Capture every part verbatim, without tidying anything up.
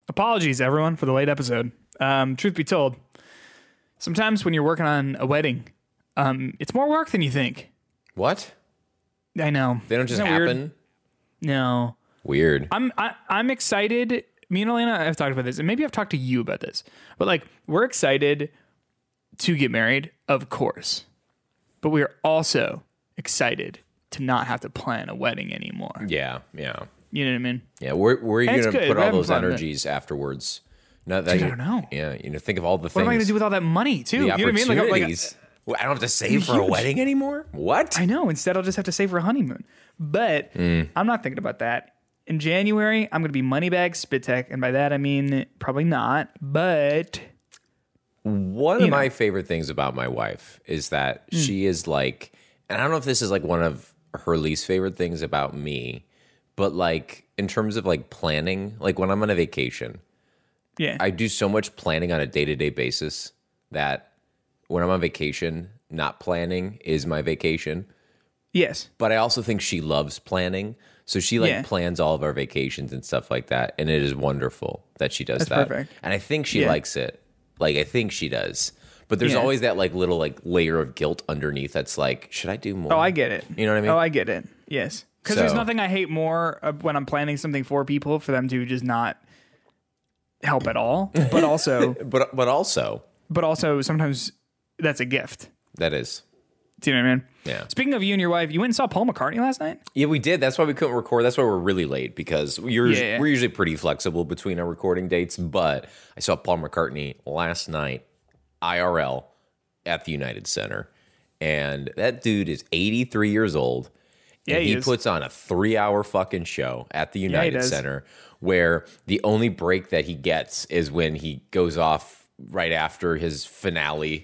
Apologies, everyone, for the late episode. Um, truth be told, sometimes when you're working on a wedding, um, it's more work than you think. What? I know. They don't just Isn't that happen? weird? No. Weird. I'm I, I'm excited. Me and Elena have talked about this, and maybe I've talked to you about this. But like, we're excited to get married, of course. But we are also excited to not have to plan a wedding anymore. Yeah, yeah. You know what I mean? Yeah, where, where are you And going it's to good. put We're all having those fun, but- energies afterwards? Not that Dude, you, I don't know. Yeah, you know, think of all the What things. am I going to do with all that money, too? The You know what I mean? Like, like, opportunities. Well, I don't have to save for a Huge. wedding anymore? What? I know. Instead, I'll just have to save for a honeymoon. But Mm. I'm not thinking about that. In January, I'm going to be Moneybag Spitek. And by that, I mean probably not. But One You of know. my favorite things about my wife is that she is like, and I don't know if this is like one of her least favorite things about me, but like in terms of like planning, like when I'm on a vacation, yeah. I do so much planning on a day to day basis that when I'm on vacation, not planning is my vacation. yes. But I also think she loves planning. So she like Yeah. plans all of our vacations and stuff like that. And it is wonderful that she does That's that. perfect. And I think she Yeah. likes it. Like I think she does. But there's Yeah. always that like little like layer of guilt underneath that's like, should I do more? Oh, I get it. You know what I mean? Oh, I get it. Yes. Because there's So- nothing I hate more uh, when I'm planning something for people for them to just not help at all. But also, But but also but also sometimes that's a gift. that is. Do you know what I mean? Yeah. Speaking of you and your wife, you went and saw Paul McCartney last night? Yeah, we did. That's why we couldn't record. That's why we're really late because we're, Yeah. we're usually pretty flexible between our recording dates. But I saw Paul McCartney last night, I R L, at the United Center. And that dude is eighty-three years old. Yeah, and he he, is. puts on a three hour fucking show at the he United does. Center where the only break that he gets is when he goes off right after his finale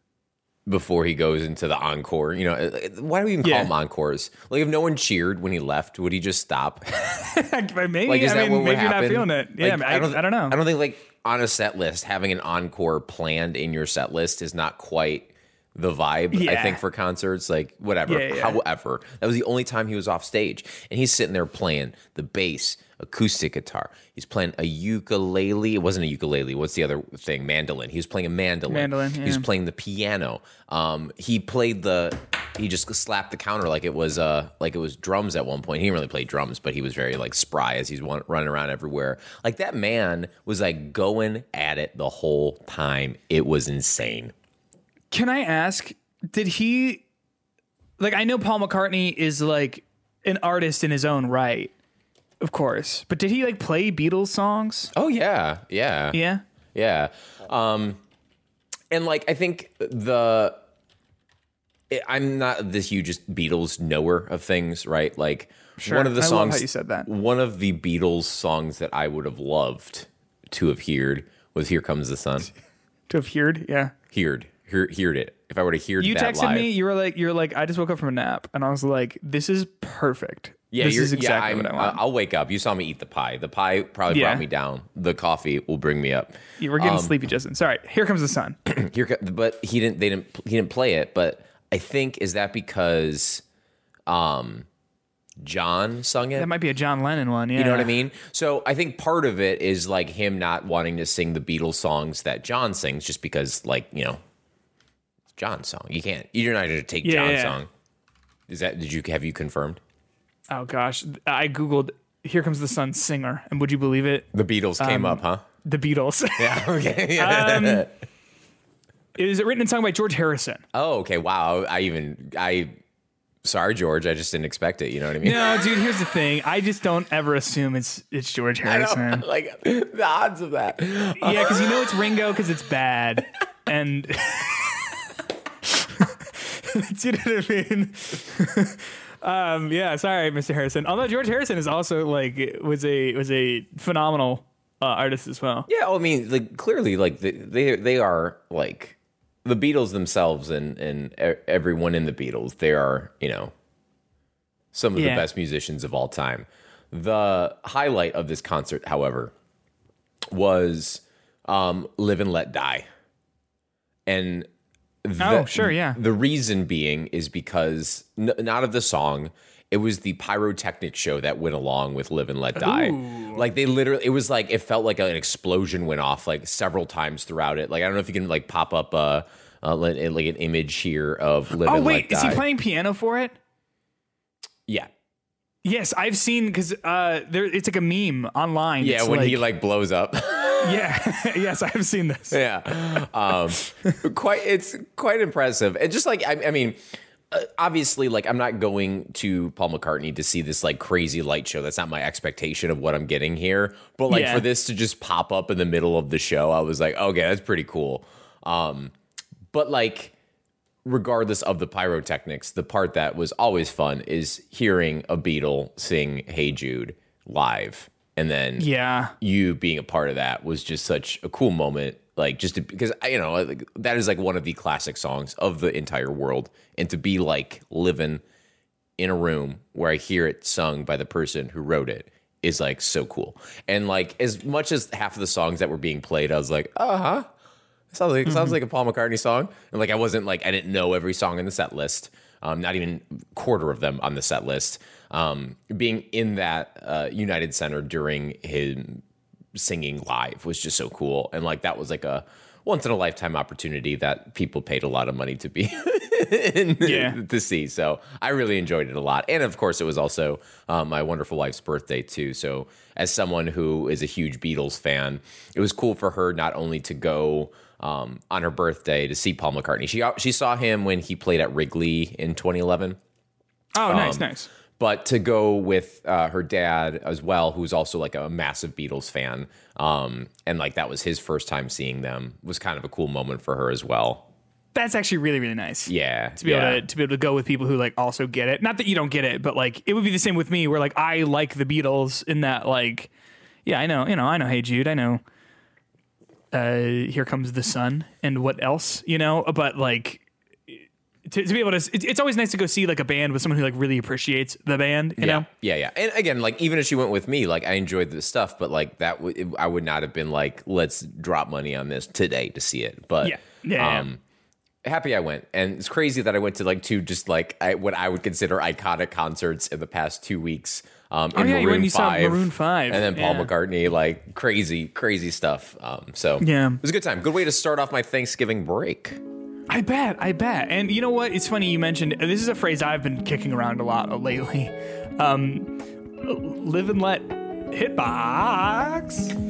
before he goes into the encore. You know, why do we even call Yeah. them encores? Like, if no one cheered when he left, would he just stop? maybe. Like, is I that mean, what would maybe you're not happen? feeling it. Yeah, Like, I, I, don't, I don't know. I don't think, like, on a set list, having an encore planned in your set list is not quite the vibe, I Yeah. think, for concerts. Like, whatever. Yeah, yeah. However, that was the only time he was off stage. And he's sitting there playing the bass, acoustic guitar. He's playing a ukulele. It wasn't a ukulele. What's the other thing? Mandolin. He was playing a mandolin. Mandolin, He was yeah. playing the piano. Um, he played the. He just slapped the counter like it was uh like it was drums at one point. He didn't really play drums, but he was very like spry as he's one, running around everywhere. Like that man was like going at it the whole time. It was insane. Can I ask, did he, like, I know Paul McCartney is like an artist in his own right, of course, but did he like play Beatles songs? Oh yeah, yeah, Yeah. yeah. Um, and like I think the it, I'm not the hugest Beatles knower of things, right? Like Sure. one of the I love songs, how you said that. one of the Beatles songs that I would have loved to have heard was "Here Comes the Sun." To have heard, yeah. Heard, hear, heard it. If I were to hear You that texted live. me, you were like, you were like, I just woke up from a nap, and I was like, this is perfect. Yeah, this you're, is exactly yeah, what I I'm, want. I'll wake up. You saw me eat the pie. The pie probably Yeah. brought me down. The coffee will bring me up. You were getting um, sleepy, Justin. Sorry. Here comes the sun. Here, co- but he didn't. They didn't. He didn't play it. But I think is that because, um, John sung it. That might be a John Lennon one. Yeah. You know what I mean? So I think part of it is like him not wanting to sing the Beatles songs that John sings, just because, like, you know, it's John's song. You can't. You're not going to take Yeah, John's yeah. song. Is that? Did you have you confirmed? Oh gosh, I googled "Here Comes the Sun" singer, and would you believe it? The Beatles came Um, up, huh? The Beatles. Yeah. Okay. Yeah. um, it was written and sung by George Harrison. Oh, okay. Wow. I even I sorry, George. I just didn't expect it. You know what I mean? No, dude. Here's the thing. I just don't ever assume it's it's George I know, Harrison. like the odds of that. Yeah, because you know it's Ringo because it's bad, and do you know what I mean? um, yeah, sorry, Mister Harrison. Although George Harrison is also like was a was a phenomenal uh, artist as well. Yeah. Well, I mean, like clearly, like they they, they are like the Beatles themselves, and and e- everyone in the Beatles. They are, you know, some of Yeah. the best musicians of all time. The highlight of this concert, however, was um, "Live and Let Die," and the, Oh, sure, yeah. The reason being is because n- not of the song. it was the pyrotechnic show that went along with Live and Let Die. Ooh. Like they literally, it was like, it felt like an explosion went off like several times throughout it. Like, I don't know if you can like pop up a, uh, like an image here of Live Oh, and wait, Let Die. is he playing piano for it? Yeah. Yes, I've seen, because uh, there it's like a meme online. Yeah, It's when like, he like blows up. Yeah, yes, I've seen this. Yeah. Um, quite, it's quite impressive. And just like, I, I mean, uh, obviously, like, I'm not going to Paul McCartney to see this like crazy light show. That's not my expectation of what I'm getting here. But like Yeah. for this to just pop up in the middle of the show, I was like, okay, that's pretty cool. Um, but like, regardless of the pyrotechnics, the part that was always fun is hearing a Beatle sing Hey Jude live. And then Yeah. you being a part of that was just such a cool moment. Like, just to, because, you know, like, that is like one of the classic songs of the entire world. And to be like living in a room where I hear it sung by the person who wrote it is like so cool. And like, as much as half of the songs that were being played, I was like, uh huh. Sounds like, mm-hmm. sounds like a Paul McCartney song. And like, I wasn't like, I didn't know every song in the set list. Um, not even quarter of them on the set list. Um, being in that uh, United Center during him singing live was just so cool. And like, that was like a once in a lifetime opportunity that people paid a lot of money to be in, yeah. to see. So I really enjoyed it a lot. And of course, it was also um, my wonderful wife's birthday too. So as someone who is a huge Beatles fan, it was cool for her not only to go um, on her birthday to see Paul McCartney. She she saw him when he played at Wrigley in twenty eleven. Oh, nice, um, nice. But to go with uh, her dad as well, who's also like a massive Beatles fan, um, and like that was his first time seeing them, was kind of a cool moment for her as well. That's actually really, really nice. Yeah, to be yeah. able to to be able to go with people who like also get it. Not that you don't get it, but like it would be the same with me, where like I like the Beatles in that like, yeah, I know, you know, I know, Hey Jude, I know. Uh, Here Comes the Sun, and what else, you know? But like. To, to be able to, it's, it's always nice to go see like a band with someone who like really appreciates the band, you yeah, know? Yeah, yeah. And again, like even if she went with me, like I enjoyed the stuff, but like that, w- I would not have been like, let's drop money on this today to see it. But yeah, yeah, um, yeah. happy I went, and it's crazy that I went to like two just like I, what I would consider iconic concerts in the past two weeks. Um, in oh yeah, Maroon when you five, saw Maroon five, and then Paul yeah. McCartney, like crazy, crazy stuff. Um, so yeah, it was a good time. Good way to start off my Thanksgiving break. I bet, I bet. And you know what? It's funny you mentioned, this is a phrase I've been kicking around a lot lately. Um, live and let hitbox.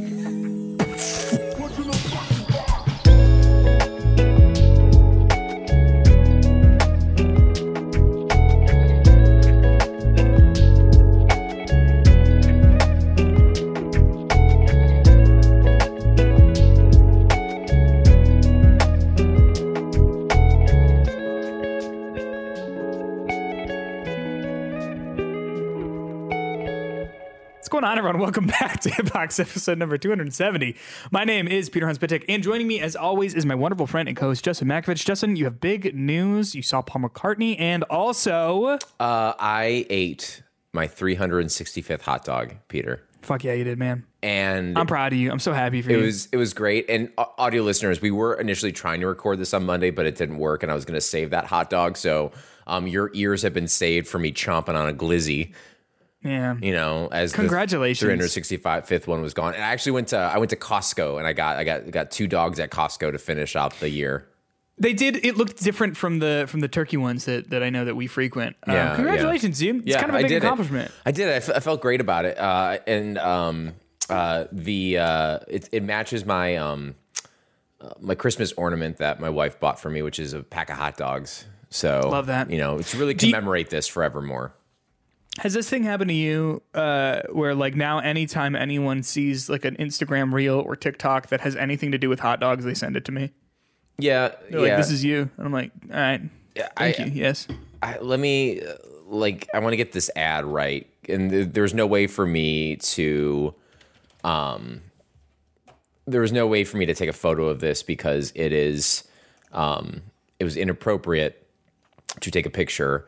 What's going on, everyone? Welcome back to Hitbox episode number two hundred seventy. My name is Peter Hans Pitek, and joining me as always is my wonderful friend and co-host Justin Makovich. Justin, you have big news. You saw Paul McCartney, and also... Uh, I ate my three hundred sixty-fifth hot dog, Peter. Fuck yeah, you did, man. And I'm proud of you. I'm so happy for it you. It was it was great. And uh, audio listeners, we were initially trying to record this on Monday, but it didn't work, and I was going to save that hot dog. So um, your ears have been saved for me chomping on a glizzy. Yeah. You know, as congratulations, the three hundred sixty-fifth one was gone. And I actually went to I went to Costco, and I got I got got two dogs at Costco to finish off the year. They did. It looked different from the from the turkey ones that, that I know that we frequent. Uh, Yeah, congratulations, yeah. dude. It's yeah, kind of a I big did accomplishment. It. I did. I, f- I felt great about it. Uh, and um, uh, the uh, it, it matches my um, uh, my Christmas ornament that my wife bought for me, which is a pack of hot dogs. So love that. You know, it's really Do you- commemorate this forevermore. Has this thing happened to you uh, where like now anytime anyone sees like an Instagram reel or TikTok that has anything to do with hot dogs, they send it to me? Yeah. They're yeah. like, this is you. And I'm like, all right. Yeah, Thank I, you. Yes. I, let me, uh, like, I want to get this ad right. And th- there's no way for me to, um, there was no way for me to take a photo of this because it is, um, it was inappropriate to take a picture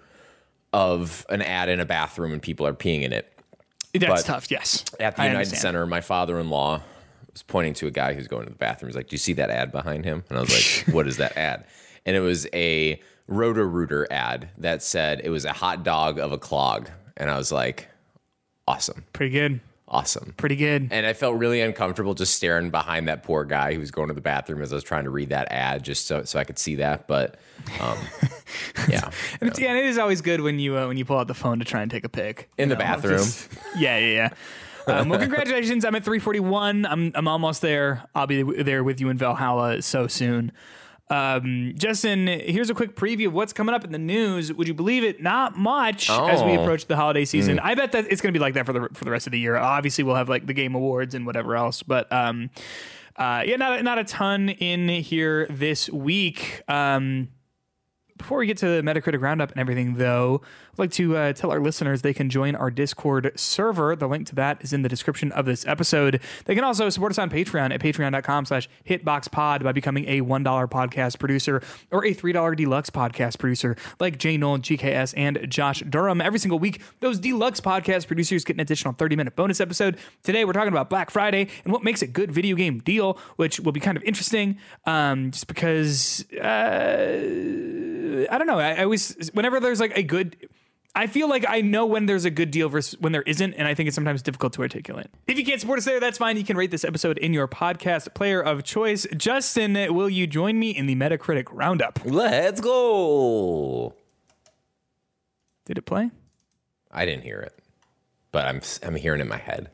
of an ad in a bathroom and people are peeing in it. That's But tough. Yes. At the I United understand. Center, my father-in-law was pointing to a guy who's going to the bathroom. He's like, do you see that ad behind him? And I was like, what is that ad? And it was a Roto-Rooter ad that said it was a hot dog of a clog. and I was like, awesome, Pretty good. awesome. Pretty good. And I felt really uncomfortable just staring behind that poor guy who was going to the bathroom as I was trying to read that ad, just so so I could see that. But um, yeah, And, it's, yeah, and it is always good when you uh, when you pull out the phone to try and take a pic in you the know, bathroom. just- yeah, yeah, yeah. Um, well, congratulations! I'm at three forty-one. I'm I'm almost there. I'll be there with you in Valhalla so soon. Um, Justin, here's a quick preview of what's coming up in the news. Would you believe it? Not much as we Oh. approach the holiday season. I bet that it's going to be like that for the for the rest of the year. Obviously, we'll have like the Game Awards and whatever else, but um, uh, yeah, not not a ton in here this week. Um. Before we get to the Metacritic Roundup and everything, though, I'd like to uh, tell our listeners they can join our Discord server. The link to that is in the description of this episode. They can also support us on Patreon at patreon.com slash hitboxpod by becoming a one dollar podcast producer or a three dollar deluxe podcast producer like Jay Nolan, G K S, and Josh Durham. Every single week, those deluxe podcast producers get an additional thirty-minute bonus episode. Today, we're talking about Black Friday and what makes a good video game deal, which will be kind of interesting um, just because... Uh, I don't know. I, I always, whenever there's like a good, I feel like I know when there's a good deal versus when there isn't, and I think it's sometimes difficult to articulate. If you can't support us there, that's fine. You can rate this episode in your podcast player of choice. Justin, will you join me in the Metacritic Roundup? Let's go. Did it play? I didn't hear it, but I'm I'm hearing it in my head.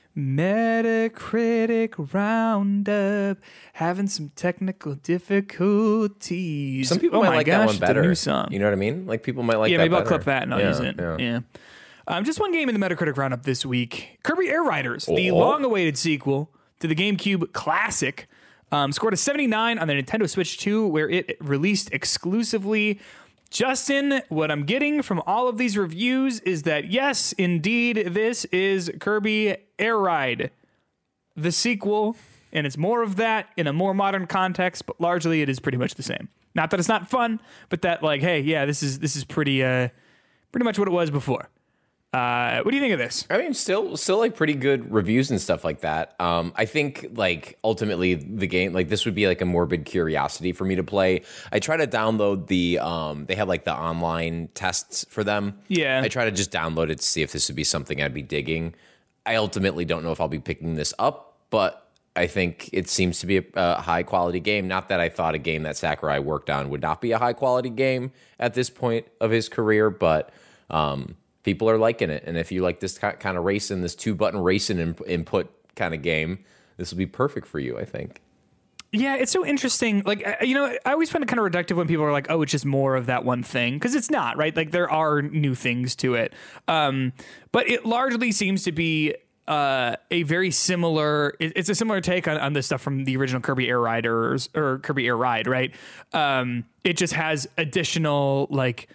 Metacritic Roundup, having some technical difficulties. Some people oh might my like gosh, that one it's a better. new song. You know what I mean? Like people might like Yeah, that maybe I'll better. clip that and I'll yeah, use it. Yeah. Yeah. Um, just one game in the Metacritic Roundup this week. Kirby Air Riders, the Oh. long-awaited sequel to the GameCube classic, um, scored a seventy-nine on the Nintendo Switch two, where it released exclusively. Justin, what I'm getting from all of these reviews is that, yes, indeed, this is Kirby Air Ride, the sequel, and it's more of that in a more modern context, but largely it is pretty much the same. Not that it's not fun, but that, like, hey, yeah, this is this is pretty uh, pretty much what it was before. Uh, what do you think of this? I mean, still, still like pretty good reviews and stuff like that. Um, I think like ultimately the game, like this would be like a morbid curiosity for me to play. I try to download the, um, they have like the online tests for them. Yeah. I try to just download it to see if this would be something I'd be digging. I ultimately don't know if I'll be picking this up, but I think it seems to be a, a high quality game. Not that I thought a game that Sakurai worked on would not be a high quality game at this point of his career, but, um, people are liking it, and if you like this kind of racing, this two-button racing in- input kind of game, this will be perfect for you, I think. Yeah, it's so interesting. Like, uh, you know, I always find it kind of reductive when people are like, oh, it's just more of that one thing, because it's not, right? Like, there are new things to it. Um, but it largely seems to be uh, a very similar, it, it's a similar take on, on the stuff from the original Kirby Air Riders, or Kirby Air Ride, right? Um, it just has additional, like,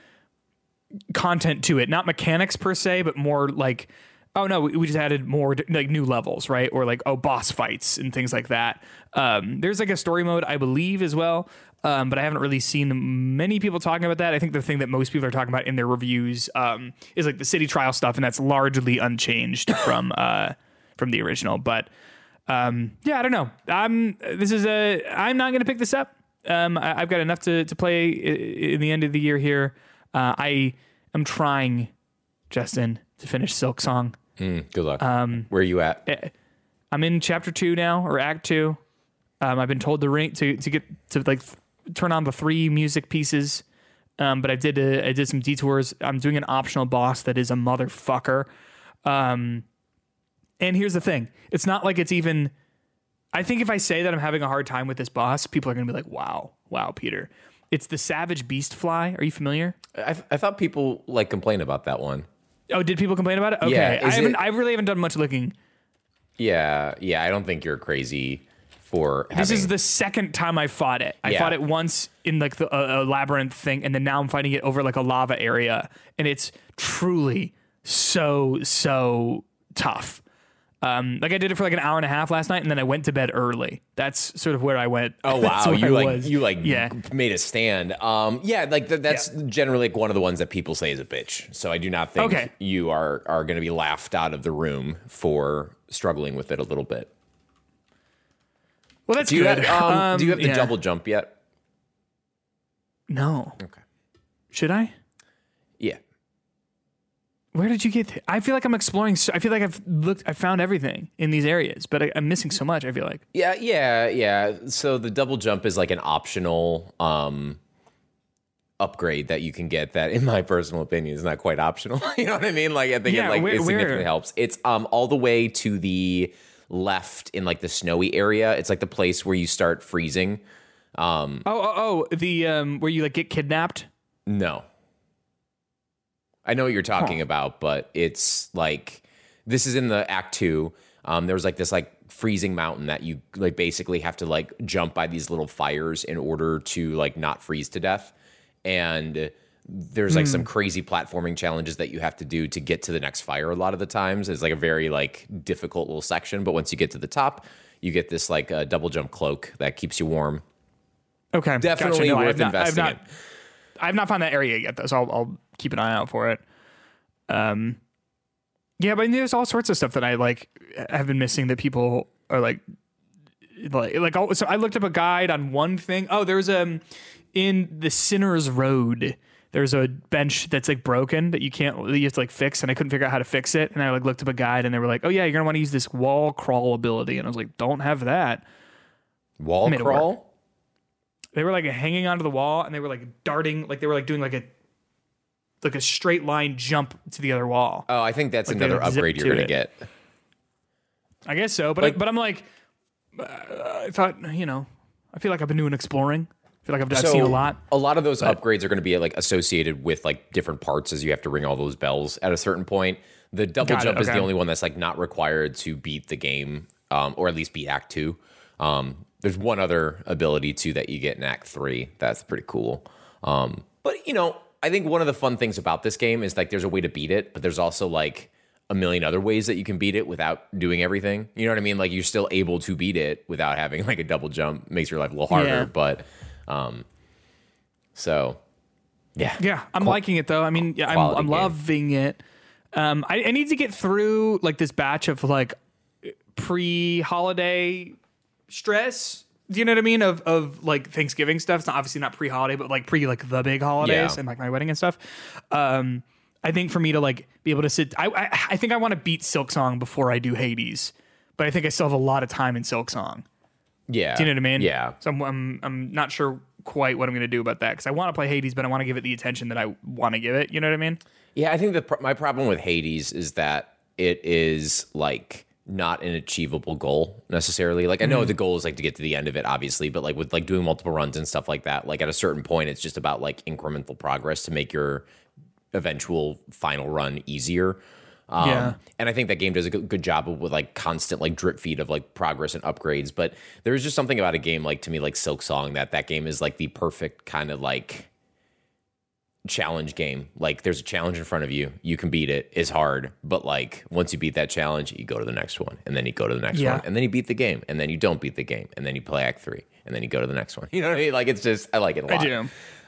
content to it, not mechanics per se, but more like, oh no, we, we just added more like new levels, right? Or like, oh, boss fights and things like that. Um, there's like a story mode, I believe, as well. Um, but I haven't really seen many people talking about that. I think the thing that most people are talking about in their reviews um, is like the city trial stuff, and that's largely unchanged from uh, from the original. But um, yeah, I don't know. I'm this is a I'm not going to pick this up. Um, I, I've got enough to to play in the end of the year here. Uh, I am trying, Justin, to finish Silk Song. Mm, good luck. Um, Where are you at? I'm in chapter two now, or act two. Um, I've been told to ring to to get to like th- turn on the three music pieces, um, but I did uh, I did some detours. I'm doing an optional boss that is a motherfucker. Um, and here's the thing: it's not like it's even. I think if I say that I'm having a hard time with this boss, people are going to be like, "Wow, wow, Peter." It's the Savage Beast Fly. Are you familiar? I, I thought people like complain about that one. Oh, did people complain about it? Okay, Yeah, I is haven't. it- I really haven't done much looking. Yeah, yeah. I don't think you're crazy for. This having, is the second time I fought it. I Yeah. fought it once in like the uh, a labyrinth thing, and then now I'm fighting it over like a lava area, and it's truly so so tough. Um, like I did it for like an hour and a half last night, and then I went to bed early. That's sort of where I went. Oh That's wow, where you I like was. you like yeah. made a stand. Um, yeah, like th- that's Yeah. generally like one of the ones that people say is a bitch. So I do not think Okay. you are are going to be laughed out of the room for struggling with it a little bit. Well, that's Do you good. have um, Um, do you have the yeah. double jump yet? No. Okay. Should I? Yeah. Where did you get? Th- I feel like I'm exploring. So, I feel like I've looked. I found everything in these areas, but I, I'm missing so much. I feel like. Yeah, yeah, yeah. So the double jump is like an optional um, upgrade that you can get. That, in my personal opinion, is not quite optional. You know what I mean? Like I think Yeah, it like where- it significantly where? helps. It's um all the way to the left in like the snowy area. It's like the place where you start freezing. Oh, oh, oh, the um, where you like get kidnapped. No. I know what you're talking Huh. about, but it's like this is in the act two. Um, there was like this like freezing mountain that you like basically have to like jump by these little fires in order to like not freeze to death. And there's like some crazy platforming challenges that you have to do to get to the next fire a lot of the times. It's like a very like difficult little section, but once you get to the top, you get this like uh, double jump cloak that keeps you warm. Okay, Definitely gotcha. No, I worth have not, I've investing not, in. I've not found that area yet, though, so I'll, I'll keep an eye out for it. Um, yeah, but there's all sorts of stuff that I like have been missing that people are like, like, like. Oh, so I looked up a guide on one thing. Oh, there's um in the Sinner's Road. There's a bench that's like broken that you can't, you have to like fix, and I couldn't figure out how to fix it. And I like looked up a guide, and they were like, "Oh yeah, you're gonna want to use this wall crawl ability," and I was like, "Don't have that." Wall made it crawl? They were like hanging onto the wall, and they were like darting, like they were like doing like a like a straight line jump to the other wall. Oh, I think that's Like they another would zip upgrade you're to going to it. get. I guess so, but Like- I, but I'm like, uh, I thought, you know, I feel like I've been doing exploring. I feel like I've, I've seen a lot. A lot of those upgrades are going to be like associated with like different parts as you have to ring all those bells at a certain point. The double Got it, jump is the okay. only one that's like not required to beat the game, um, or at least beat Act Two. Um, there's one other ability too that you get in Act Three. That's pretty cool. Um, but you know, I think one of the fun things about this game is like there's a way to beat it, but there's also like a million other ways that you can beat it without doing everything. You know what I mean? Like you're still able to beat it without having like a double jump. Makes your life a little harder, Yeah. but um, so yeah, Yeah, I'm liking it though. I mean, yeah, I'm, Quality I'm game. loving it. Um, I, I need to get through like this batch of like pre-holiday stress. Do you know what I mean? Of of like Thanksgiving stuff. It's not, obviously not pre-holiday, but like pre like the big holidays Yeah. and like my wedding and stuff. Um, I think for me to like be able to sit, I I, I think I want to beat Silk Song before I do Hades, but I think I still have a lot of time in Silk Song. yeah. Do you know what I mean? Yeah. So I'm I'm, I'm not sure quite what I'm going to do about that because I want to play Hades, but I want to give it the attention that I want to give it. You know what I mean? Yeah, I think the pr- my problem with Hades is that it is like not an achievable goal necessarily. Like I know the goal is like to get to the end of it, obviously, but like with like doing multiple runs and stuff like that, like at a certain point, it's just about like incremental progress to make your eventual final run easier. Um, Yeah. And I think that game does a good, good job of with like constant like drip feed of like progress and upgrades. But there's just something about a game like to me like Silk Song that that game is like the perfect kind of like challenge game. Like there's a challenge in front of you, you can beat it. It's hard, but like once you beat that challenge, you go to the next one, and then you go to the next Yeah. one, and then you beat the game, and then you don't beat the game, and then you play Act Three, and then you go to the next one. You know what I mean? Like it's just I like it a lot. I do.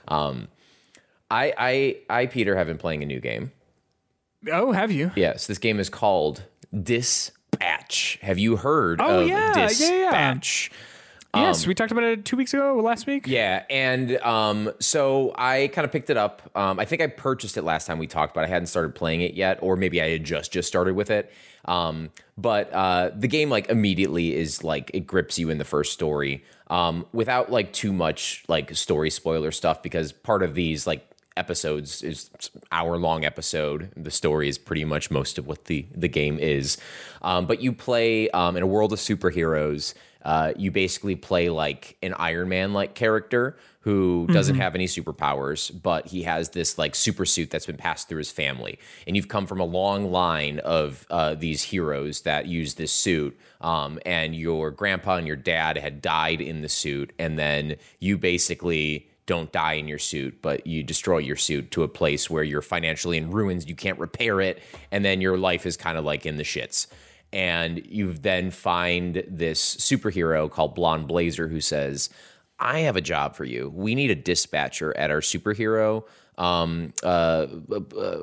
I I I Peter have been playing a new game. Oh, have you? Yes, this game is called Dispatch. Have you heard Oh, of yeah, yeah, yeah. Dispatch? Yes, we talked about it two weeks ago, last week. Yeah, and um, so I kind of picked it up. Um, I think I purchased it last time we talked, but I hadn't started playing it yet, or maybe I had just just started with it. Um, but uh, the game like immediately is like it grips you in the first story um, without like too much like story spoiler stuff, because part of these like episodes is hour long episode. The story is pretty much most of what the the game is. Um, but you play um, in a world of superheroes. Uh, you basically play like an Iron Man like character who doesn't have any superpowers, but he has this like super suit that's been passed through his family. And you've come from a long line of uh, these heroes that use this suit. Um, and your grandpa and your dad had died in the suit. And then you basically don't die in your suit, but you destroy your suit to a place where you're financially in ruins. You can't repair it. And then your life is kind of like in the shits. And you then find this superhero called Blonde Blazer who says, I have a job for you. We need a dispatcher at our superhero um, uh, uh,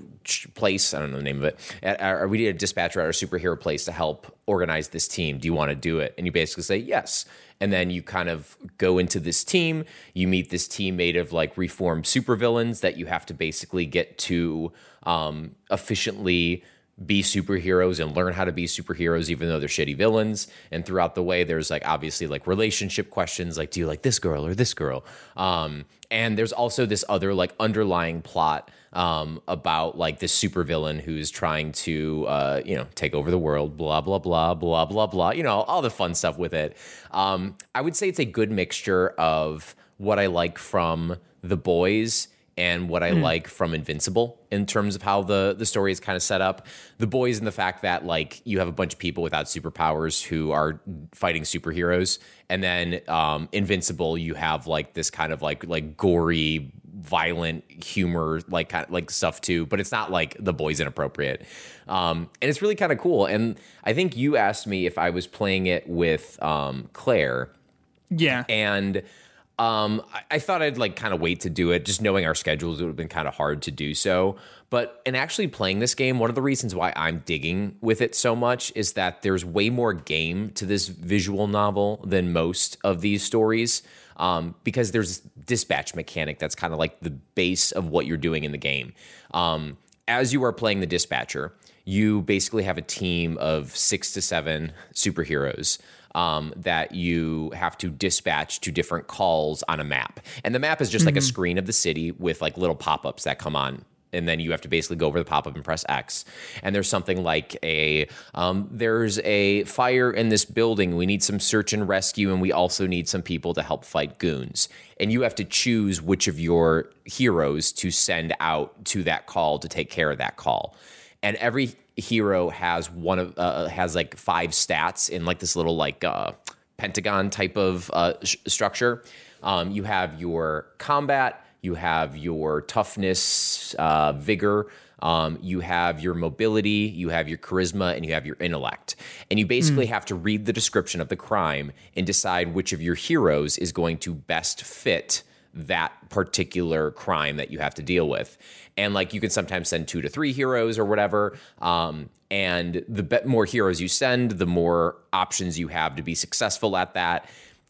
place. I don't know the name of it. At our, we need a dispatcher at our superhero place to help organize this team. Do you want to do it? And you basically say yes. And then you kind of go into this team. You meet this team made of like reformed supervillains that you have to basically get to um, efficiently be superheroes and learn how to be superheroes, even though they're shitty villains. And throughout the way, there's like obviously like relationship questions, like, do you like this girl or this girl? Um, and there's also this other like underlying plot um, about like this supervillain who's trying to, uh, you know, take over the world, blah, blah, blah, blah, blah, blah, you know, all the fun stuff with it. Um, I would say it's a good mixture of what I like from The Boys and what I mm. like from Invincible in terms of how the, the story is kind of set up. The Boys and the fact that like you have a bunch of people without superpowers who are fighting superheroes. And then um, Invincible, you have like this kind of like like gory, violent humor, like kind of like stuff too. But it's not like The Boys inappropriate. Um, and it's really kind of cool. And I think you asked me if I was playing it with um, Claire. Yeah. And Um, I, I thought I'd like kind of wait to do it. Just knowing our schedules, it would have been kind of hard to do so. But in actually playing this game, one of the reasons why I'm digging with it so much is that there's way more game to this visual novel than most of these stories. Um, because there's dispatch mechanic that's kind of like the base of what you're doing in the game. Um, as you are playing the dispatcher, you basically have a team of six to seven superheroes um, that you have to dispatch to different calls on a map. And the map is just mm-hmm. like a screen of the city with like little pop-ups that come on. And then you have to basically go over the pop-up and press X. And there's something like a, um, there's a fire in this building. We need some search and rescue, and we also need some people to help fight goons. And you have to choose which of your heroes to send out to that call to take care of that call. And every hero has one of uh, has like five stats in like this little like uh, pentagon type of uh, sh- structure. Um, you have your combat. You have your toughness, uh, vigor, um, you have your mobility, you have your charisma, and you have your intellect. And you basically mm. have to read the description of the crime and decide which of your heroes is going to best fit that particular crime that you have to deal with. And like you can sometimes send two to three heroes or whatever. Um, and the be- more heroes you send, the more options you have to be successful at that.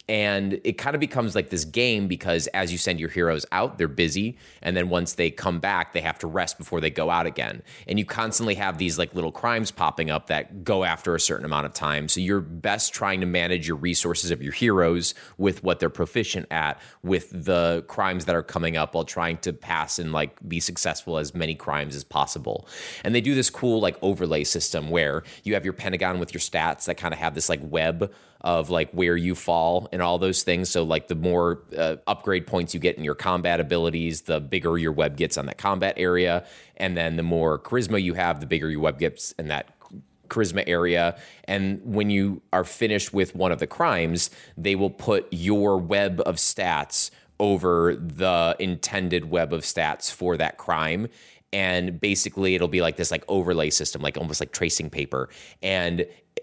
And it kind of becomes like this game because as you send your heroes out, they're busy. And then once they come back, they have to rest before they go out again. And you constantly have these like little crimes popping up that go after a certain amount of time. So you're best trying to manage your resources of your heroes with what they're proficient at, with the crimes that are coming up while trying to pass and like be successful as many crimes as possible. And they do this cool like overlay system where you have your pentagon with your stats that kind of have this like web of like where you fall and all those things. So like the more uh, upgrade points you get in your combat abilities, the bigger your web gets on that combat area. And then the more charisma you have, the bigger your web gets in that charisma area. And when you are finished with one of the crimes, they will put your web of stats over the intended web of stats for that crime. And basically it'll be like this like overlay system, like almost like tracing paper. And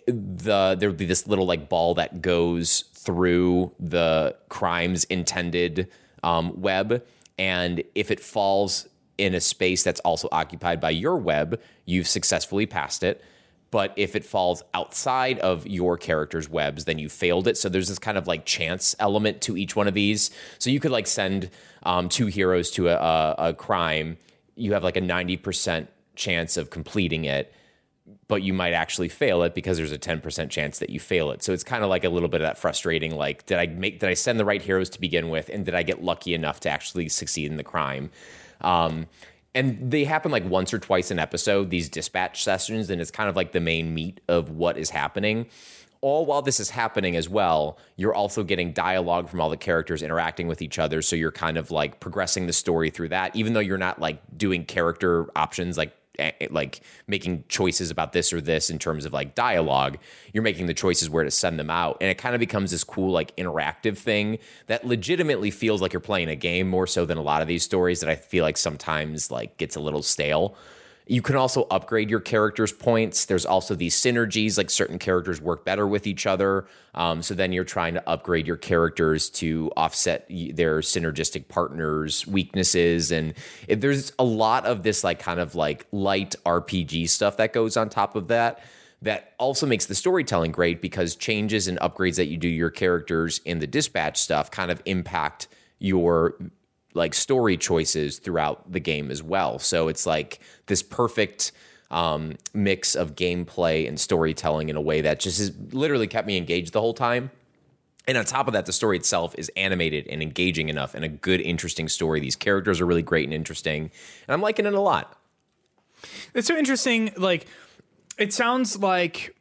the there'll be this little like ball that goes through the crime's intended um, web. And if it falls in a space that's also occupied by your web, you've successfully passed it. But if it falls outside of your character's webs, then you failed it. So there's this kind of like chance element to each one of these. So you could like send um, two heroes to a, a, a crime. You have like a ninety percent chance of completing it, but you might actually fail it because there's a ten percent chance that you fail it. So it's kind of like a little bit of that frustrating, like, did I make, did I send the right heroes to begin with? And did I get lucky enough to actually succeed in the crime? Um, and they happen like once or twice an episode, these dispatch sessions, and it's kind of like the main meat of what is happening. All while this is happening as well, you're also getting dialogue from all the characters interacting with each other. So you're kind of like progressing the story through that, even though you're not like doing character options, like like making choices about this or this in terms of like dialogue. You're making the choices where to send them out. And it kind of becomes this cool like interactive thing that legitimately feels like you're playing a game more so than a lot of these stories that I feel like sometimes like gets a little stale. You can also upgrade your character's points. There's also these synergies, like certain characters work better with each other. Um, so then you're trying to upgrade your characters to offset their synergistic partners' weaknesses. And if there's a lot of this like kind of like light R P G stuff that goes on top of that. That also makes the storytelling great because changes and upgrades that you do to your characters in the dispatch stuff kind of impact your like story choices throughout the game as well. So it's like this perfect um, mix of gameplay and storytelling in a way that just has literally kept me engaged the whole time. And on top of that, the story itself is animated and engaging enough and a good, interesting story. These characters are really great and interesting. And I'm liking it a lot. It's so interesting. Like, it sounds like,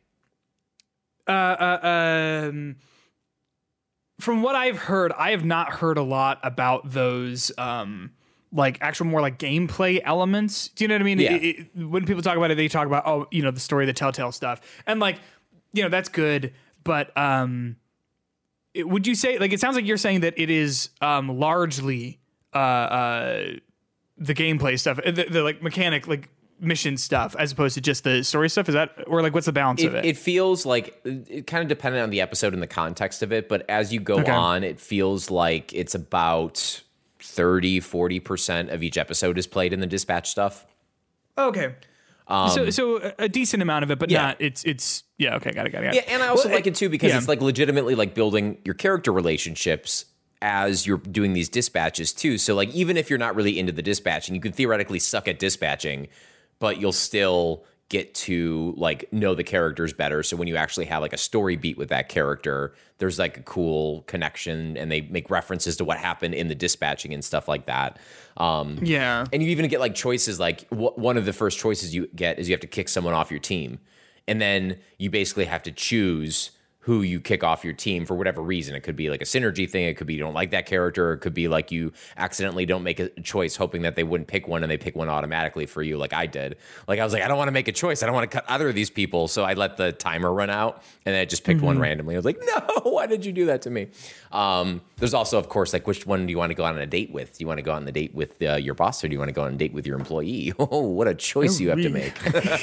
uh, uh, um, from what I've heard, I have not heard a lot about those, um, like actual more like gameplay elements. Do you know what I mean? Yeah. It, it, when people talk about it, they talk about, oh, you know, the story, the Telltale stuff. And like, you know, that's good. But um, it, would you say, like, it sounds like you're saying that it is um, largely uh, uh, the gameplay stuff, the, the like mechanic, like, mission stuff as opposed to just the story stuff? Is that, or like what's the balance it, of it? It feels like it kind of dependent on the episode and the context of it, but as you go Okay. on, it feels like it's about thirty, forty percent of each episode is played in the dispatch stuff. Okay. Um, so so a decent amount of it, but yeah. not it's it's yeah, okay, got it, got it. Got Yeah, it. and I also Well, like it too because yeah. it's like legitimately like building your character relationships as you're doing these dispatches too. So like even if you're not really into the dispatching, you can theoretically suck at dispatching, but you'll still get to like know the characters better. So when you actually have like a story beat with that character, there's like a cool connection and they make references to what happened in the dispatching and stuff like that. Um, Yeah. and you even get like choices, like w- one of the first choices you get is you have to kick someone off your team. And then you basically have to choose who you kick off your team for whatever reason. It could be like a synergy thing. It could be you don't like that character. It could be like you accidentally don't make a choice hoping that they wouldn't pick one and they pick one automatically for you like I did. Like I was like, I don't want to make a choice. I don't want to cut either of these people. So I let the timer run out and then I just picked Mm-hmm. one randomly. I was like, no, why did you do that to me? Um, there's also, of course, like which one do you want to go on a date with? Do you want to go on the date with uh, your boss or do you want to go on a date with your employee? Oh, what a choice you have to make.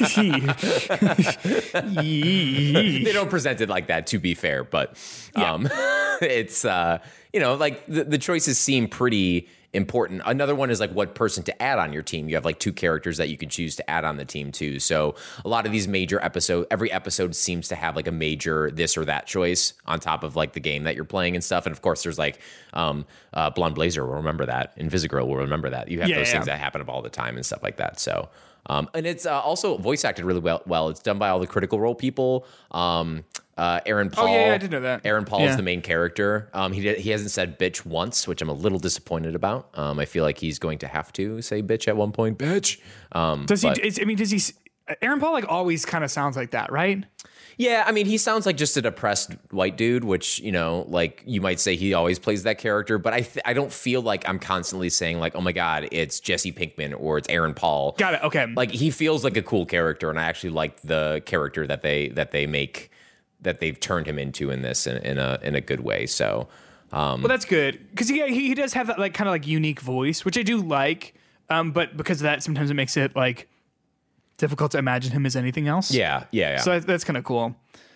They don't present it like that, to be fair, but um, it's, uh, you know, like the, the choices seem pretty important. Another one is like what person to add on your team. You have like two characters that you can choose to add on the team too. So a lot of these major episodes, every episode seems to have like a major this or that choice on top of like the game that you're playing and stuff. And of course there's like um, uh, Blonde Blazer will remember that. Invisigirl will remember that. You have Yeah, those yeah. things that happen all the time and stuff like that. So Um, and it's uh, also voice acted really well. Well, it's done by all the Critical Role people. Um, uh, Aaron Paul. Oh, yeah, yeah, I did know that. Aaron Paul Yeah. is the main character. Um, he did, he hasn't said bitch once, which I'm a little disappointed about. Um, I feel like he's going to have to say bitch at one point. Bitch. Um, Does but- he? Is, I mean, does he? s- Aaron Paul like always kind of sounds like that, right? Yeah, I mean, he sounds like just a depressed white dude, which, you know, like you might say he always plays that character. But I th- I don't feel like I'm constantly saying like, oh my God, it's Jesse Pinkman or it's Aaron Paul. Got it. Okay. Like he feels like a cool character, and I actually like the character that they that they make that they've turned him into in this in, in a in a good way. So well, that's good because he he he does have that like kind of like unique voice, which I do like. Um, but because of that, sometimes it makes it like difficult to imagine him as anything else. yeah, yeah, yeah. So that, that's kind of cool.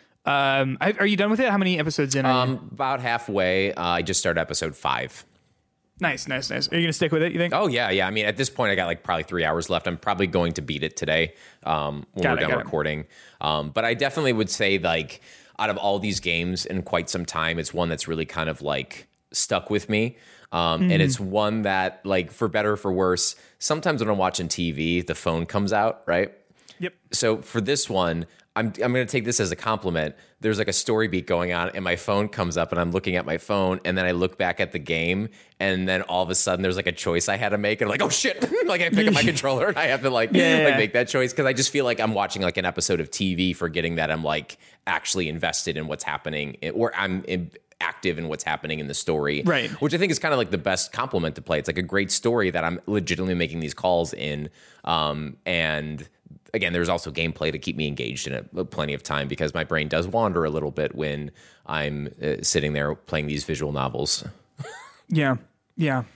Um, I- are you done with it? How many episodes in? Are you? um, about halfway. Uh, I just started episode five. Nice, nice, nice. Are you gonna stick with it? You think? Oh yeah, yeah. I mean, at this point, I got like probably three hours left. I'm probably going to beat it today um, when Got we're it, done got it. recording. Um, but I definitely would say like out of all these games in quite some time, it's one that's really kind of like stuck with me. Um, Mm-hmm. And it's one that like for better or for worse, sometimes when I'm watching T V, the phone comes out, right? Yep. So for this one, I'm I'm going to take this as a compliment. There's like a story beat going on, and my phone comes up, and I'm looking at my phone, and then I look back at the game, and then all of a sudden there's like a choice I had to make, and I'm like, oh shit! Like I pick up my controller, and I have to like Yeah. like make that choice because I just feel like I'm watching like an episode of T V, forgetting that I'm like actually invested in what's happening, or I'm in, active in what's happening in the story, Right. Which I think is kind of like the best compliment to play. It's like a great story that I'm legitimately making these calls in, um, and. Again, there's also gameplay to keep me engaged in it plenty of time because my brain does wander a little bit when I'm uh, sitting there playing these visual novels. Yeah. Yeah.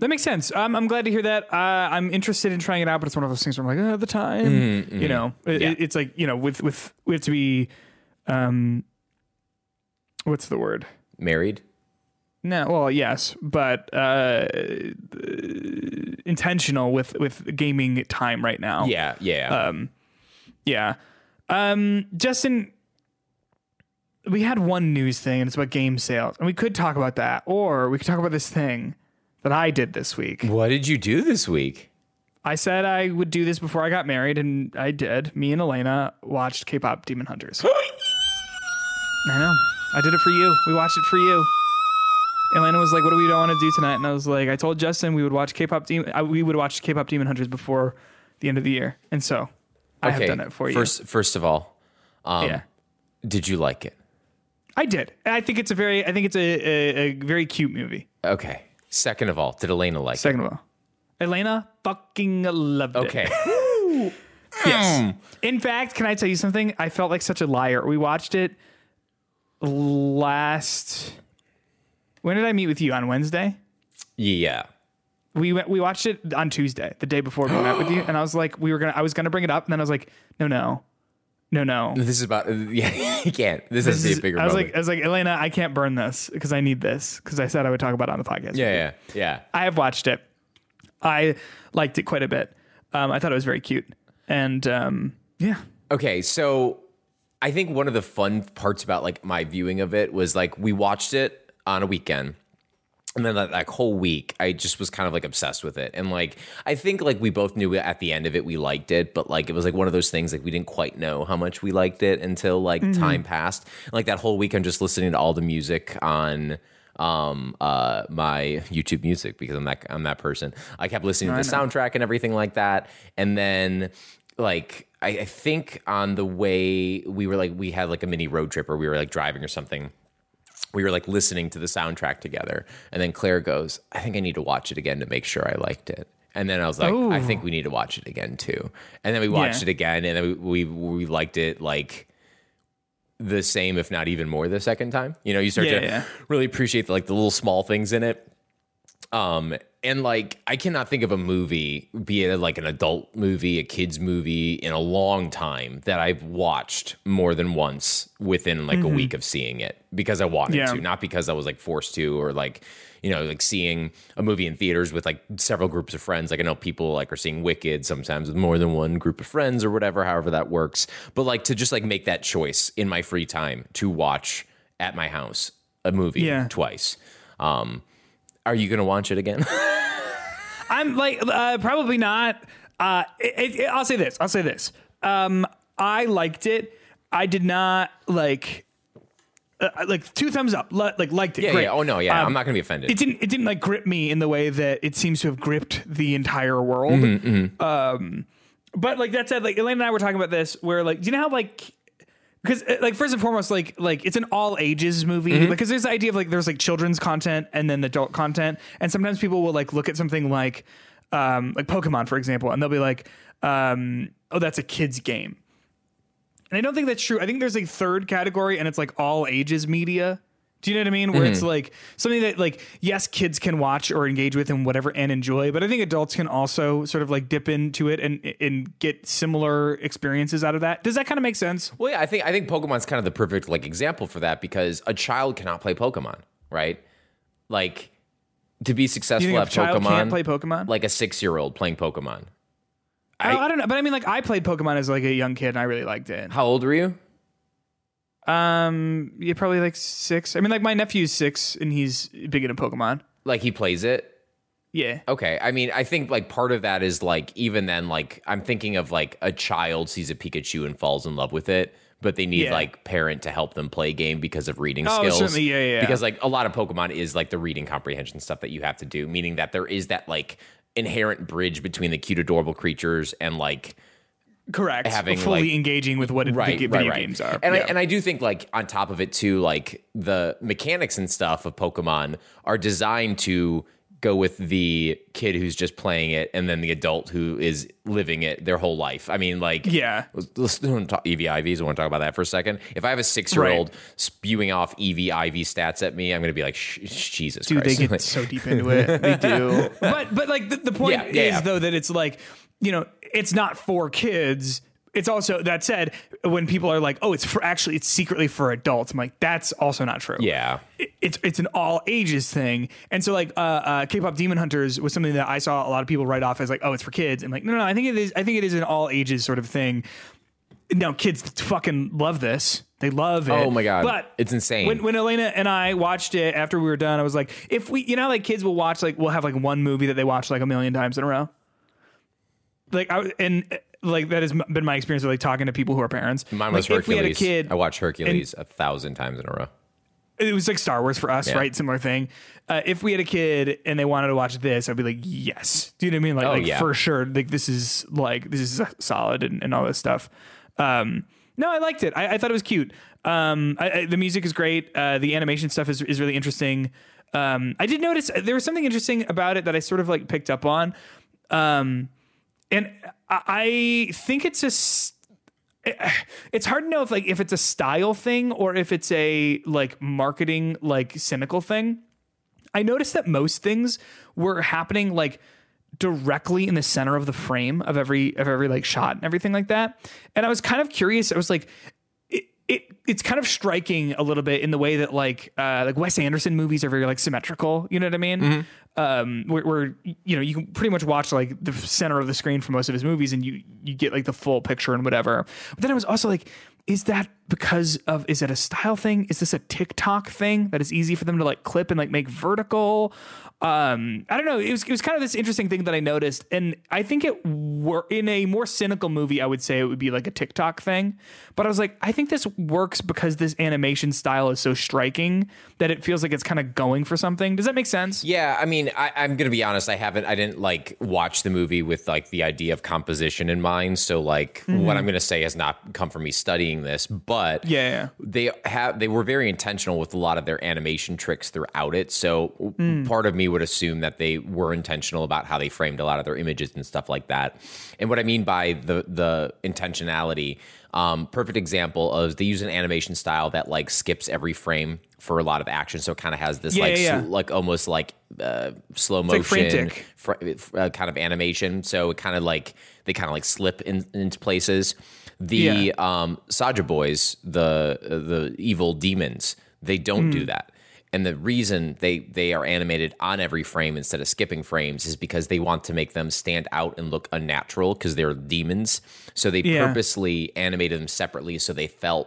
That makes sense. Um, I'm glad to hear that. Uh, I'm interested in trying it out, but it's one of those things where I'm like, oh, the time, Mm-hmm. you know, it, Yeah. it's like, you know, with, with, we have to be, um, what's the word? Married? No, well, yes, but, uh, intentional with, with gaming time right now. Yeah, yeah. Um, yeah. Um, Justin, we had one news thing and it's about game sales, and we could talk about that, or we could talk about this thing that I did this week. What did you do this week? I said I would do this before I got married, and I did. Me and Elena watched K-pop Demon Hunters. I know. I did it for you. We watched it for you. Elena was like, "What do we want to do tonight?" And I was like, "I told Justin we would watch K-pop Demon. Uh, we would watch K-pop Demon Hunters before the end of the year." And so I Okay, have done it for you. First, first of all, um, yeah, did you like it? I did. I think it's a very. I think it's a, a, a very cute movie. Okay. Second of all, did Elena like Second of all, Elena fucking loved it? it. Okay. Yes. In fact, can I tell you something? I felt like such a liar. We watched it last. When did I meet with you? On Wednesday? Yeah. We went. We watched it on Tuesday, the day before we met with you, and I was like, we were gonna. I was gonna bring it up, and then I was like, no, no, no, no. This is about. Yeah, you can't. This, has to be a bigger I was moment. like, I was like, Elena, I can't burn this because I need this because I said I would talk about it on the podcast. yeah, yeah, yeah. I have watched it. I liked it quite a bit. Um, I thought it was very cute, and um, yeah. Okay, so I think one of the fun parts about like my viewing of it was like we watched it on a weekend. And then that like whole week, I just was kind of like obsessed with it. And like, I think like we both knew at the end of it, we liked it, but like, it was like one of those things, like we didn't quite know how much we liked it until like mm-hmm. time passed. And, like that whole week, I'm just listening to all the music on um uh my YouTube Music because I'm that I'm that person. I kept listening no, to the soundtrack and everything like that. And then like, I, I think on the way we were like, we had like a mini road trip or we were like driving or something. We were like listening to the soundtrack together. And then Claire goes, I think I need to watch it again to make sure I liked it. And then I was like, Ooh. I think we need to watch it again too. And then we watched Yeah. it again and then we, we we liked it like the same, if not even more the second time. You know, you start Yeah, to yeah. really appreciate the, like the little small things in it. Um, and like, I cannot think of a movie, be it like an adult movie, a kid's movie in a long time that I've watched more than once within like mm-hmm. a week of seeing it because I wanted Yeah. to, not because I was like forced to, or like, you know, like seeing a movie in theaters with like several groups of friends. Like I know people like are seeing Wicked sometimes with more than one group of friends or whatever, however that works. But like to just like make that choice in my free time to watch at my house a movie Yeah. twice. Um, Are you going to watch it again? I'm like, uh, probably not. Uh, it, it, I'll say this. I'll say this. Um, I liked it. I did not like, uh, like two thumbs up. Li- like liked it. yeah, Great. yeah. Oh no, yeah. Um, I'm not going to be offended. It didn't. It didn't like grip me in the way that it seems to have gripped the entire world. Mm-hmm, mm-hmm. Um, but like that said, like Elaine and I were talking about this, where like, do you know how like. Because like first and foremost, like like it's an all ages movie. Mm-hmm. Because there's the idea of like there's like children's content and then adult content, and sometimes people will like look at something like um, like Pokemon, for example, and they'll be like, um, "Oh, that's a kid's game." And I don't think that's true. I think there's a third category, and it's like all ages media. Do you know what I mean? Where Mm-hmm. it's like something that like, yes, kids can watch or engage with and whatever and enjoy, but I think adults can also sort of like dip into it and and get similar experiences out of that. Does that kind of make sense? Well, yeah, I think I think Pokemon's kind of the perfect like example for that because a child cannot play Pokemon, right? Like to be successful You think at a child Pokemon, can't play Pokemon? like a six-year-old playing Pokemon. I, I don't know, but I mean, like I played Pokemon as like a young kid and I really liked it. How old were you? Um, you're probably like six. I mean, like my nephew's six and he's big into Pokemon. Like he plays it? Yeah. Okay. I mean, I think like part of that is like even then, like I'm thinking of like a child sees a Pikachu and falls in love with it, but they need Yeah. like parent to help them play game because of reading Oh, skills. certainly, yeah, yeah. Because like a lot of Pokemon is like the reading comprehension stuff that you have to do, meaning that there is that like inherent bridge between the cute, adorable creatures and like Correct. having, fully like- engaging with what right, the right, video right. games are. And Yeah. I and I do think like on top of it too, like the mechanics and stuff of Pokemon are designed to go with the kid who's just playing it and then the adult who is living it their whole life. I mean, like, Yeah. let's, let's don't talk E V I Vs. I want to talk about that for a second. If I have a six-year-old Right. spewing off E V I V stats at me, I'm going to be like, Sh- Jesus Dude, Christ. they get so deep into it. They do. But but like the, the point Yeah, yeah, is yeah. though that it's like, you know, it's not for kids. It's also, that said, when people are like, oh, it's for actually, it's secretly for adults. I'm like, that's also not true. Yeah. It- It's it's an all ages thing. And so like uh, uh, K-pop Demon Hunters was something that I saw a lot of people write off as like, oh, it's for kids. And like, no, no, I think it is. I think it is an all ages sort of thing. Now kids fucking love this. They love it. Oh my God. But It's insane. When, when Elena and I watched it after we were done, I was like, if we, you know, like kids will watch, like we'll have like one movie that they watch like a million times in a row. Like I and like that has been my experience with like talking to people who are parents. Mine was like, if we Hercules. had a kid, I watched Hercules a thousand times in a row. it was like Star Wars for us, Yeah. right? Similar thing. Uh, if we had a kid and they wanted to watch this, I'd be like, yes. Do you know what I mean? Like, Oh, like yeah. for sure. Like this is like this is solid and, and all this stuff. Um, no, I liked it. I, I thought it was cute. Um, I, I, the music is great. Uh, the animation stuff is is really interesting. Um, I did notice there was something interesting about it that I sort of like picked up on. Um, and I, I think it's a. s- It's hard to know if like if it's a style thing or if it's a like marketing like cynical thing. I noticed that most things were happening like directly in the center of the frame of every of every like shot and everything like that. And I was kind of curious. I was like, it, it it's kind of striking a little bit in the way that like uh, like Wes Anderson movies are very like symmetrical. You know what I mean? Mm-hmm. Um, where, where you know you can pretty much watch like the center of the screen for most of his movies, and you you get like the full picture and whatever. But then I was also like, is that because of is it a style thing? Is this a TikTok thing that is easy for them to like clip and like make vertical? Um, I don't know. It was it was kind of this interesting thing that I noticed, and I think it were in a more cynical movie. I would say it would be like a TikTok thing, but I was like, I think this works because this animation style is so striking that it feels like it's kind of going for something. Does that make sense? Yeah, I mean, I, I'm gonna be honest. I haven't. I didn't like watch the movie with like the idea of composition in mind. So like, Mm-hmm. what I'm gonna say has not come from me studying this, but Yeah, yeah. they have. They were very intentional with a lot of their animation tricks throughout it. So Mm. part of me would assume that they were intentional about how they framed a lot of their images and stuff like that. And what I mean by the the intentionality, um, perfect example of they use an animation style that like skips every frame for a lot of action. So it kind of has this Yeah, like yeah, yeah. sl- like almost like uh, slow like motion frantic. fr- uh, kind of animation. So it kind of like they kind of like slip in, into places. The Yeah. um, Saja boys, the uh, the evil demons, they don't Hmm. do that. And the reason they they are animated on every frame instead of skipping frames is because they want to make them stand out and look unnatural because they're demons. So they Yeah. purposely animated them separately so they felt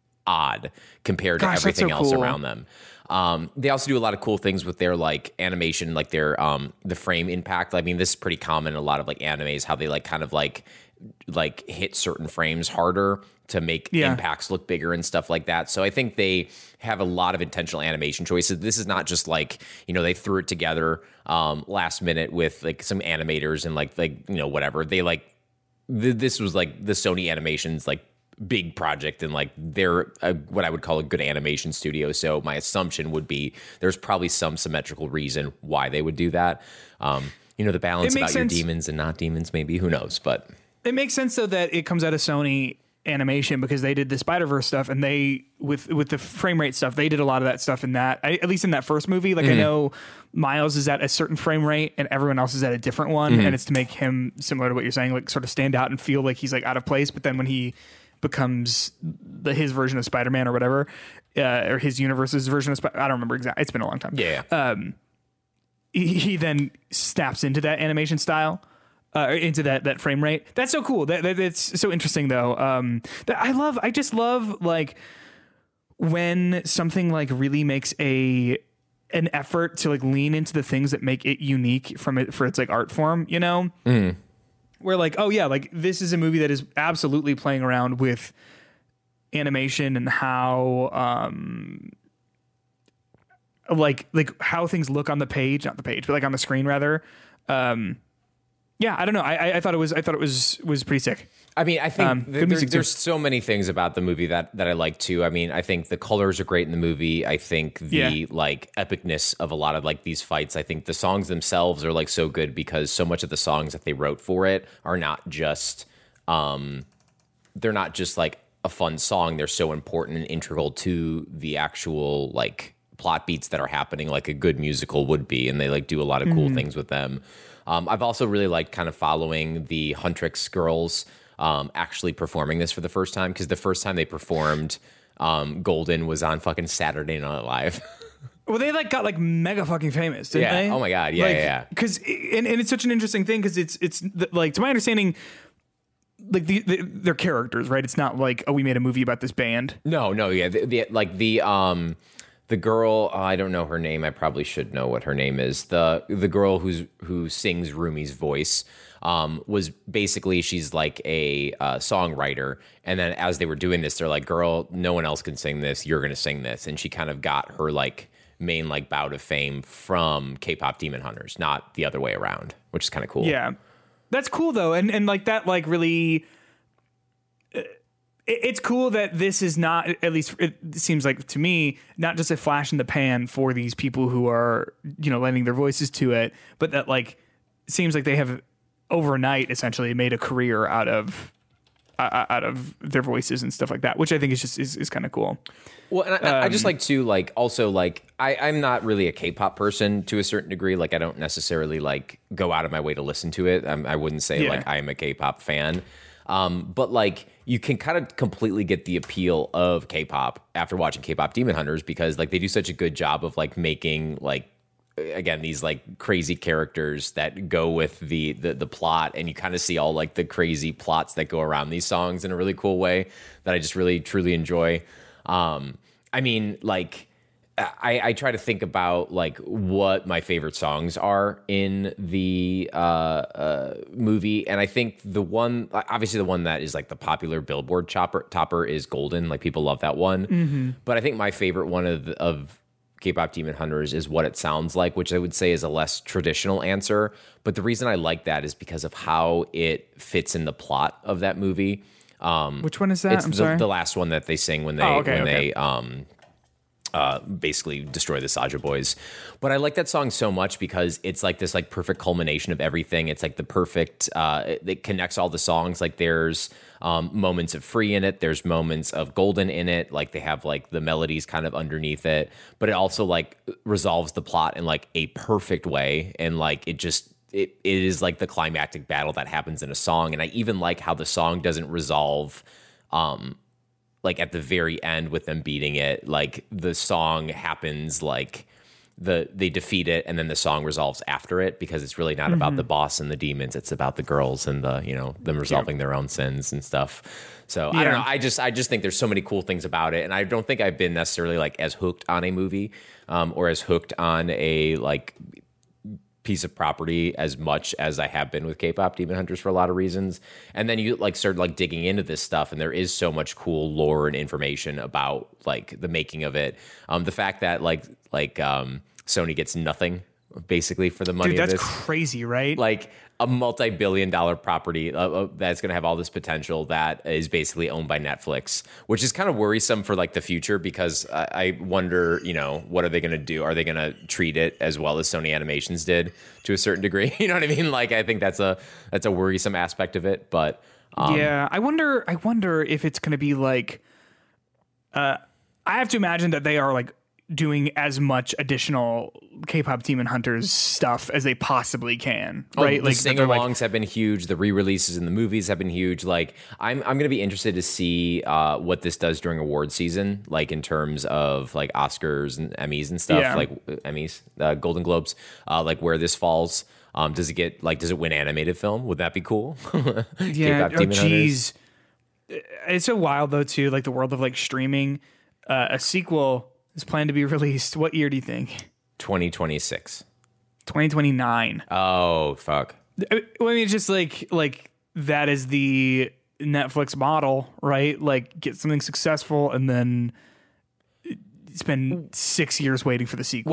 odd compared Gosh, to that's so everything else cool. around them. Um, they also do a lot of cool things with their like animation, like their um, the frame impact. I mean, this is pretty common in a lot of like animes, how they like kind of like like hit certain frames harder to make Yeah. impacts look bigger and stuff like that. So I think they have a lot of intentional animation choices. This is not just like, you know, they threw it together um, last minute with like some animators and like like you know whatever. They like th- this was like the Sony Animations like big project and like they're a, what I would call a good animation studio. So my assumption would be there's probably some symmetrical reason why they would do that. Um, you know, the balance It about makes your sense. demons and not demons, maybe, who knows, but It makes sense though that it comes out of Sony Animation because they did the Spider-Verse stuff and they with with the frame rate stuff they did a lot of that stuff in that I, at least in that first movie. Like I know Miles is at a certain frame rate and everyone else is at a different one, and it's to make him similar to what you're saying, like sort of stand out and feel like he's like out of place. But then when he becomes the his version of Spider-Man or whatever, uh, or his universe's version of Spider, I don't remember exactly. It's been a long time. yeah. He, he then snaps into that animation style. Uh, into that that frame rate. That's so cool. That, that that's so interesting though. Um, that I love. I just love like when something like really makes a an effort to like lean into the things that make it unique from it for its like art form. You know, mm. Where like oh yeah, like this is a movie that is absolutely playing around with animation and how um like like how things look on the page, not the page, but like on the screen rather. Um, Yeah, I don't know. I, I I thought it was I thought it was was pretty sick. I mean, I think Um, th- good there- music, too. there's so many things about the movie that, that I like too. I mean, I think the colors are great in the movie. I think the Yeah. like epicness of a lot of like these fights. I think the songs themselves are like so good because so much of the songs that they wrote for it are not just, um, they're not just like a fun song. They're so important and integral to the actual like plot beats that are happening, like a good musical would be, and they like do a lot of cool Mm-hmm. things with them. Um, I've also really liked kind of following the Huntrix girls um, actually performing this for the first time, because the first time they performed um, Golden was on fucking Saturday Night Live. Well, they like got like mega fucking famous, didn't Yeah. they? Oh my God. Yeah, like, yeah, yeah. Because and, and it's such an interesting thing because it's it's the, like to my understanding, like the, the they're characters, right? It's not like, oh, we made a movie about this band. No, no, yeah, the, the like the um the girl, uh, I don't know her name. I probably should know what her name is. The the girl who's who sings Rumi's voice um was basically, she's like a uh, songwriter, and then as they were doing this, they're like, "Girl, no one else can sing this. You're gonna sing this," and she kind of got her like main like bout of fame from K-pop Demon Hunters, not the other way around, which is kind of cool. Yeah, that's cool though, and and like that like really. It's cool that this is not, at least it seems like to me, not just a flash in the pan for these people who are, you know, lending their voices to it, but that like it seems like they have overnight essentially made a career out of uh, out of their voices and stuff like that, which I think is just is, is kind of cool. Well, and I, I just Um, like to like also like I, I'm not really a K-pop person to a certain degree. Like I don't necessarily like go out of my way to listen to it. Um, I wouldn't say Yeah. like I am a K-pop fan, um, but like you can kind of completely get the appeal of K-pop after watching K-pop Demon Hunters, because like they do such a good job of like making like again these like crazy characters that go with the the, the plot, and you kind of see all like the crazy plots that go around these songs in a really cool way that I just really truly enjoy. Um, I mean, like, I, I try to think about like what my favorite songs are in the uh, uh, movie, and I think the one, obviously, the one that is like the popular Billboard chopper topper is "Golden." Like people love that one, Mm-hmm. but I think my favorite one of the, of K-pop Demon Hunters is "What It Sounds Like," which I would say is a less traditional answer. But the reason I like that is because of how it fits in the plot of that movie. Um, Which one is that? It's I'm the, sorry. the last one that they sing when they Oh, okay, when okay. they um, uh, basically destroy the Saja Boys. But I like that song so much because it's like this like perfect culmination of everything. It's like the perfect. Uh, it, it connects all the songs. Like there's um, moments of Free in it. There's moments of Golden in it. Like they have like the melodies kind of underneath it. But it also like resolves the plot in like a perfect way, and like it just. It, it is like the climactic battle that happens in a song. And I even like how the song doesn't resolve um, like at the very end with them beating it. Like the song happens like the they defeat it, and then the song resolves after it, because it's really not about the boss and the demons. It's about the girls and the, you know, them resolving their own sins and stuff. So I don't Yeah. know. I just I just think there's so many cool things about it. And I don't think I've been necessarily like as hooked on a movie um, or as hooked on a like piece of property as much as I have been with K-pop Demon Hunters for a lot of reasons. And then you like start like digging into this stuff, and there is so much cool lore and information about like the making of it. Um, the fact that like like um, Sony gets nothing basically for the money Dude, of that's this. crazy, right? Like a multi-billion dollar property uh, uh, that's going to have all this potential that is basically owned by Netflix, which is kind of worrisome for like the future, because I, I wonder, you know, what are they going to do? Are they going to treat it as well as Sony Animations did to a certain degree? You know what I mean? Like, I think that's a, that's a worrisome aspect of it, but um, yeah, I wonder. I wonder if it's going to be like. Uh, I have to imagine that they are like doing as much additional K-pop Demon Hunters stuff as they possibly can, Oh, right? the like that they're, sing-alongs like, have been huge. The re-releases in the movies have been huge. Like, I'm I'm going to be interested to see uh, what this does during award season, like in terms of like Oscars and Emmys and stuff, Yeah. like uh, Emmys, uh, Golden Globes, uh, like where this falls. Um, does it get like does it win animated film? Would that be cool? yeah. K-pop Oh, Demon Hunters. geez, it's so wild though too. Like the world of like streaming. Uh, a sequel is planned to be released. What year do you think? twenty twenty-six. twenty twenty-nine. Oh fuck. I I mean, it's just like like that is the Netflix model, right? Like get something successful and then spend six years waiting for the sequel. Well,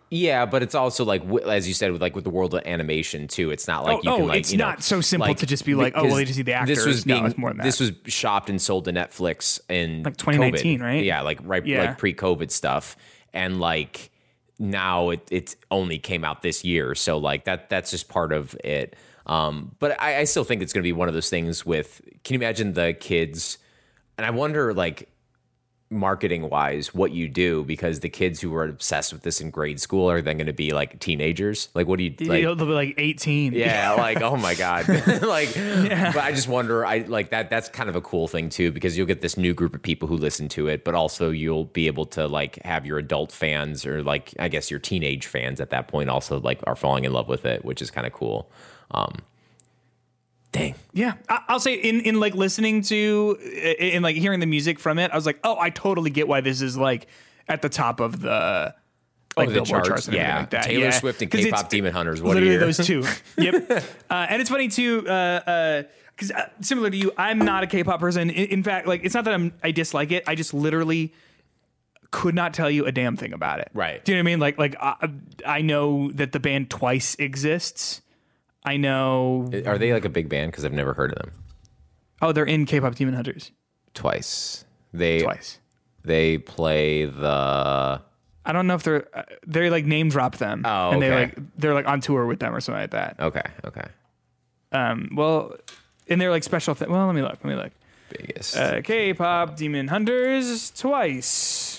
Yeah, but it's also like, w- as you said, with like with the world of animation too. It's not like Oh, you can oh, like it's you know, not so simple like, to just be like, oh, well, because they just see the actors. This was No, being it's more than that. this was shopped and sold to Netflix in Like twenty nineteen, COVID. right? Yeah, like right, Yeah. like pre-COVID stuff, and like now it it only came out this year, so like that that's just part of it. Um, but I, I still think it's going to be one of those things with. Can you imagine the kids? And I wonder, like, marketing wise, what you do, because the kids who were obsessed with this in grade school are then going to be like teenagers. Like, what do you like? They'll be like eighteen. Yeah, like, oh my god, like. Yeah. But I just wonder, I like that. That's kind of a cool thing too, because you'll get this new group of people who listen to it, but also you'll be able to like have your adult fans, or like I guess your teenage fans at that point also like are falling in love with it, which is kind of cool. Um, Dang. Yeah, I- I'll say in in like listening to in like hearing the music from it, I was like, oh, I totally get why this is like at the top of the like oh, the Billboard charts, charts and everything yeah. like that. Taylor yeah. Swift and 'Cause K-pop it's Demon Hunters. What a literally year. those two. Yep. Uh, and it's funny too, uh, because uh, uh, similar to you, I'm not a K-pop person. In, in fact, like it's not that I'm I dislike it. I just literally could not tell you a damn thing about it. Right. Do you know what I mean? Like like I, I know that the band Twice exists. I know. Are they like a big band? Because I've never heard of them. Oh, they're in K-pop Demon Hunters. Twice. They Twice. They play the. I don't know if they're uh, they like name drop them. Oh, and they okay. like they're like on tour with them or something like that. Okay. Okay. Um, well, and they're like special. Th- well, let me look. Let me look. Biggest. Uh, K-pop Demon Hunters Twice.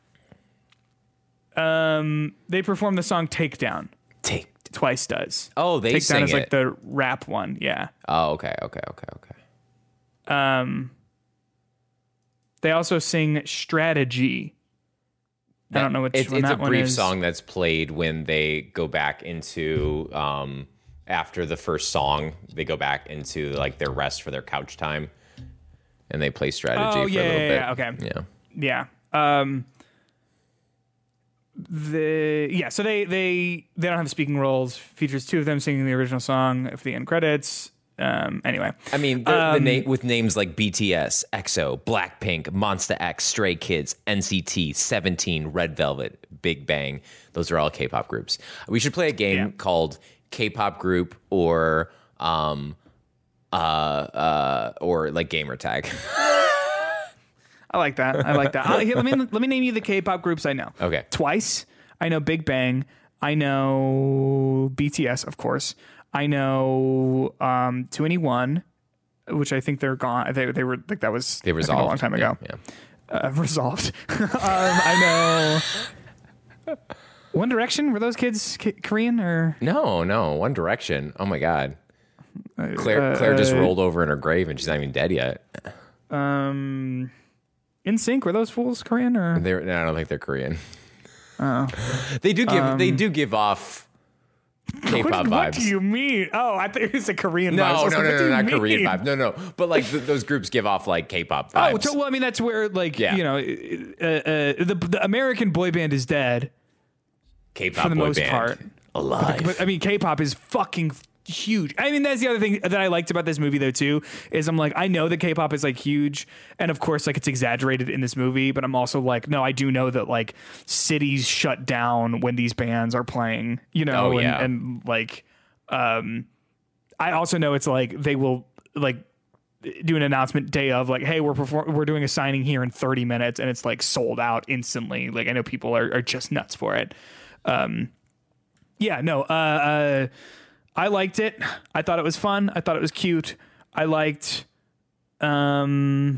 Um, they perform the song "Takedown." Take. Twice does. Oh, they Takedown sing is it. like the rap one. Yeah. Oh, okay. Okay. Okay. Okay. Um. They also sing "Strategy." I don't know which it's, one it's that a one brief is. song that's played when they go back into um after the first song they go back into like their rest for their couch time, and they play Strategy Oh, for yeah, a little yeah, bit. yeah, okay. Yeah. Yeah. Um. The yeah, so they they they don't have speaking roles. Features two of them singing the original song for the end credits. Um. Anyway, I mean, the, the Um, name with names like B T S, EXO, Blackpink, Monsta X, Stray Kids, N C T, Seventeen, Red Velvet, Big Bang. Those are all K-pop groups. We should play a game Yeah. called K-pop group or um uh uh or like gamer tag. I like that. I like that. Uh, here, let me let me name you the K-pop groups I know. Okay. Twice. I know Big Bang. I know B T S, of course. I know um, twenty-one, which I think they're gone. They they were like that was They I think, resolved a long time ago. Yeah. yeah. Uh, resolved. um, I know One Direction. Were those kids K- Korean or? No, no, One Direction. Oh my God. Claire Claire just uh, rolled over in her grave and she's not even dead yet. Um, In Sync. Were those fools Korean or? They're, no, I don't think they're Korean. Oh. They do give they do give off K-pop What, vibes. what do you mean? Oh, I thought it was a Korean vibe. I No, was no, like, no, what do no, you not mean? Korean vibes. No, no. But like th- those groups give off like K-pop Oh, vibes. so- well, I mean, that's where like Yeah. you know, uh, uh, the the American boy band is dead K-pop for the boy most band. part. Alive. But I mean, K-pop is fucking huge. I mean, that's the other thing that I liked about this movie though too, is I'm like, I know that K-pop is like huge, and of course like it's exaggerated in this movie, but I'm also like, no, I do know that like cities shut down when these bands are playing, you know, Oh, and, yeah. and like, um, I also know it's like they will like do an announcement day of like, hey, we're perform- we're doing a signing here in thirty minutes, and it's like sold out instantly. Like I know people are, are just nuts for it. Um, yeah, no, uh, uh, I liked it. I thought it was fun. I thought it was cute. I liked, um,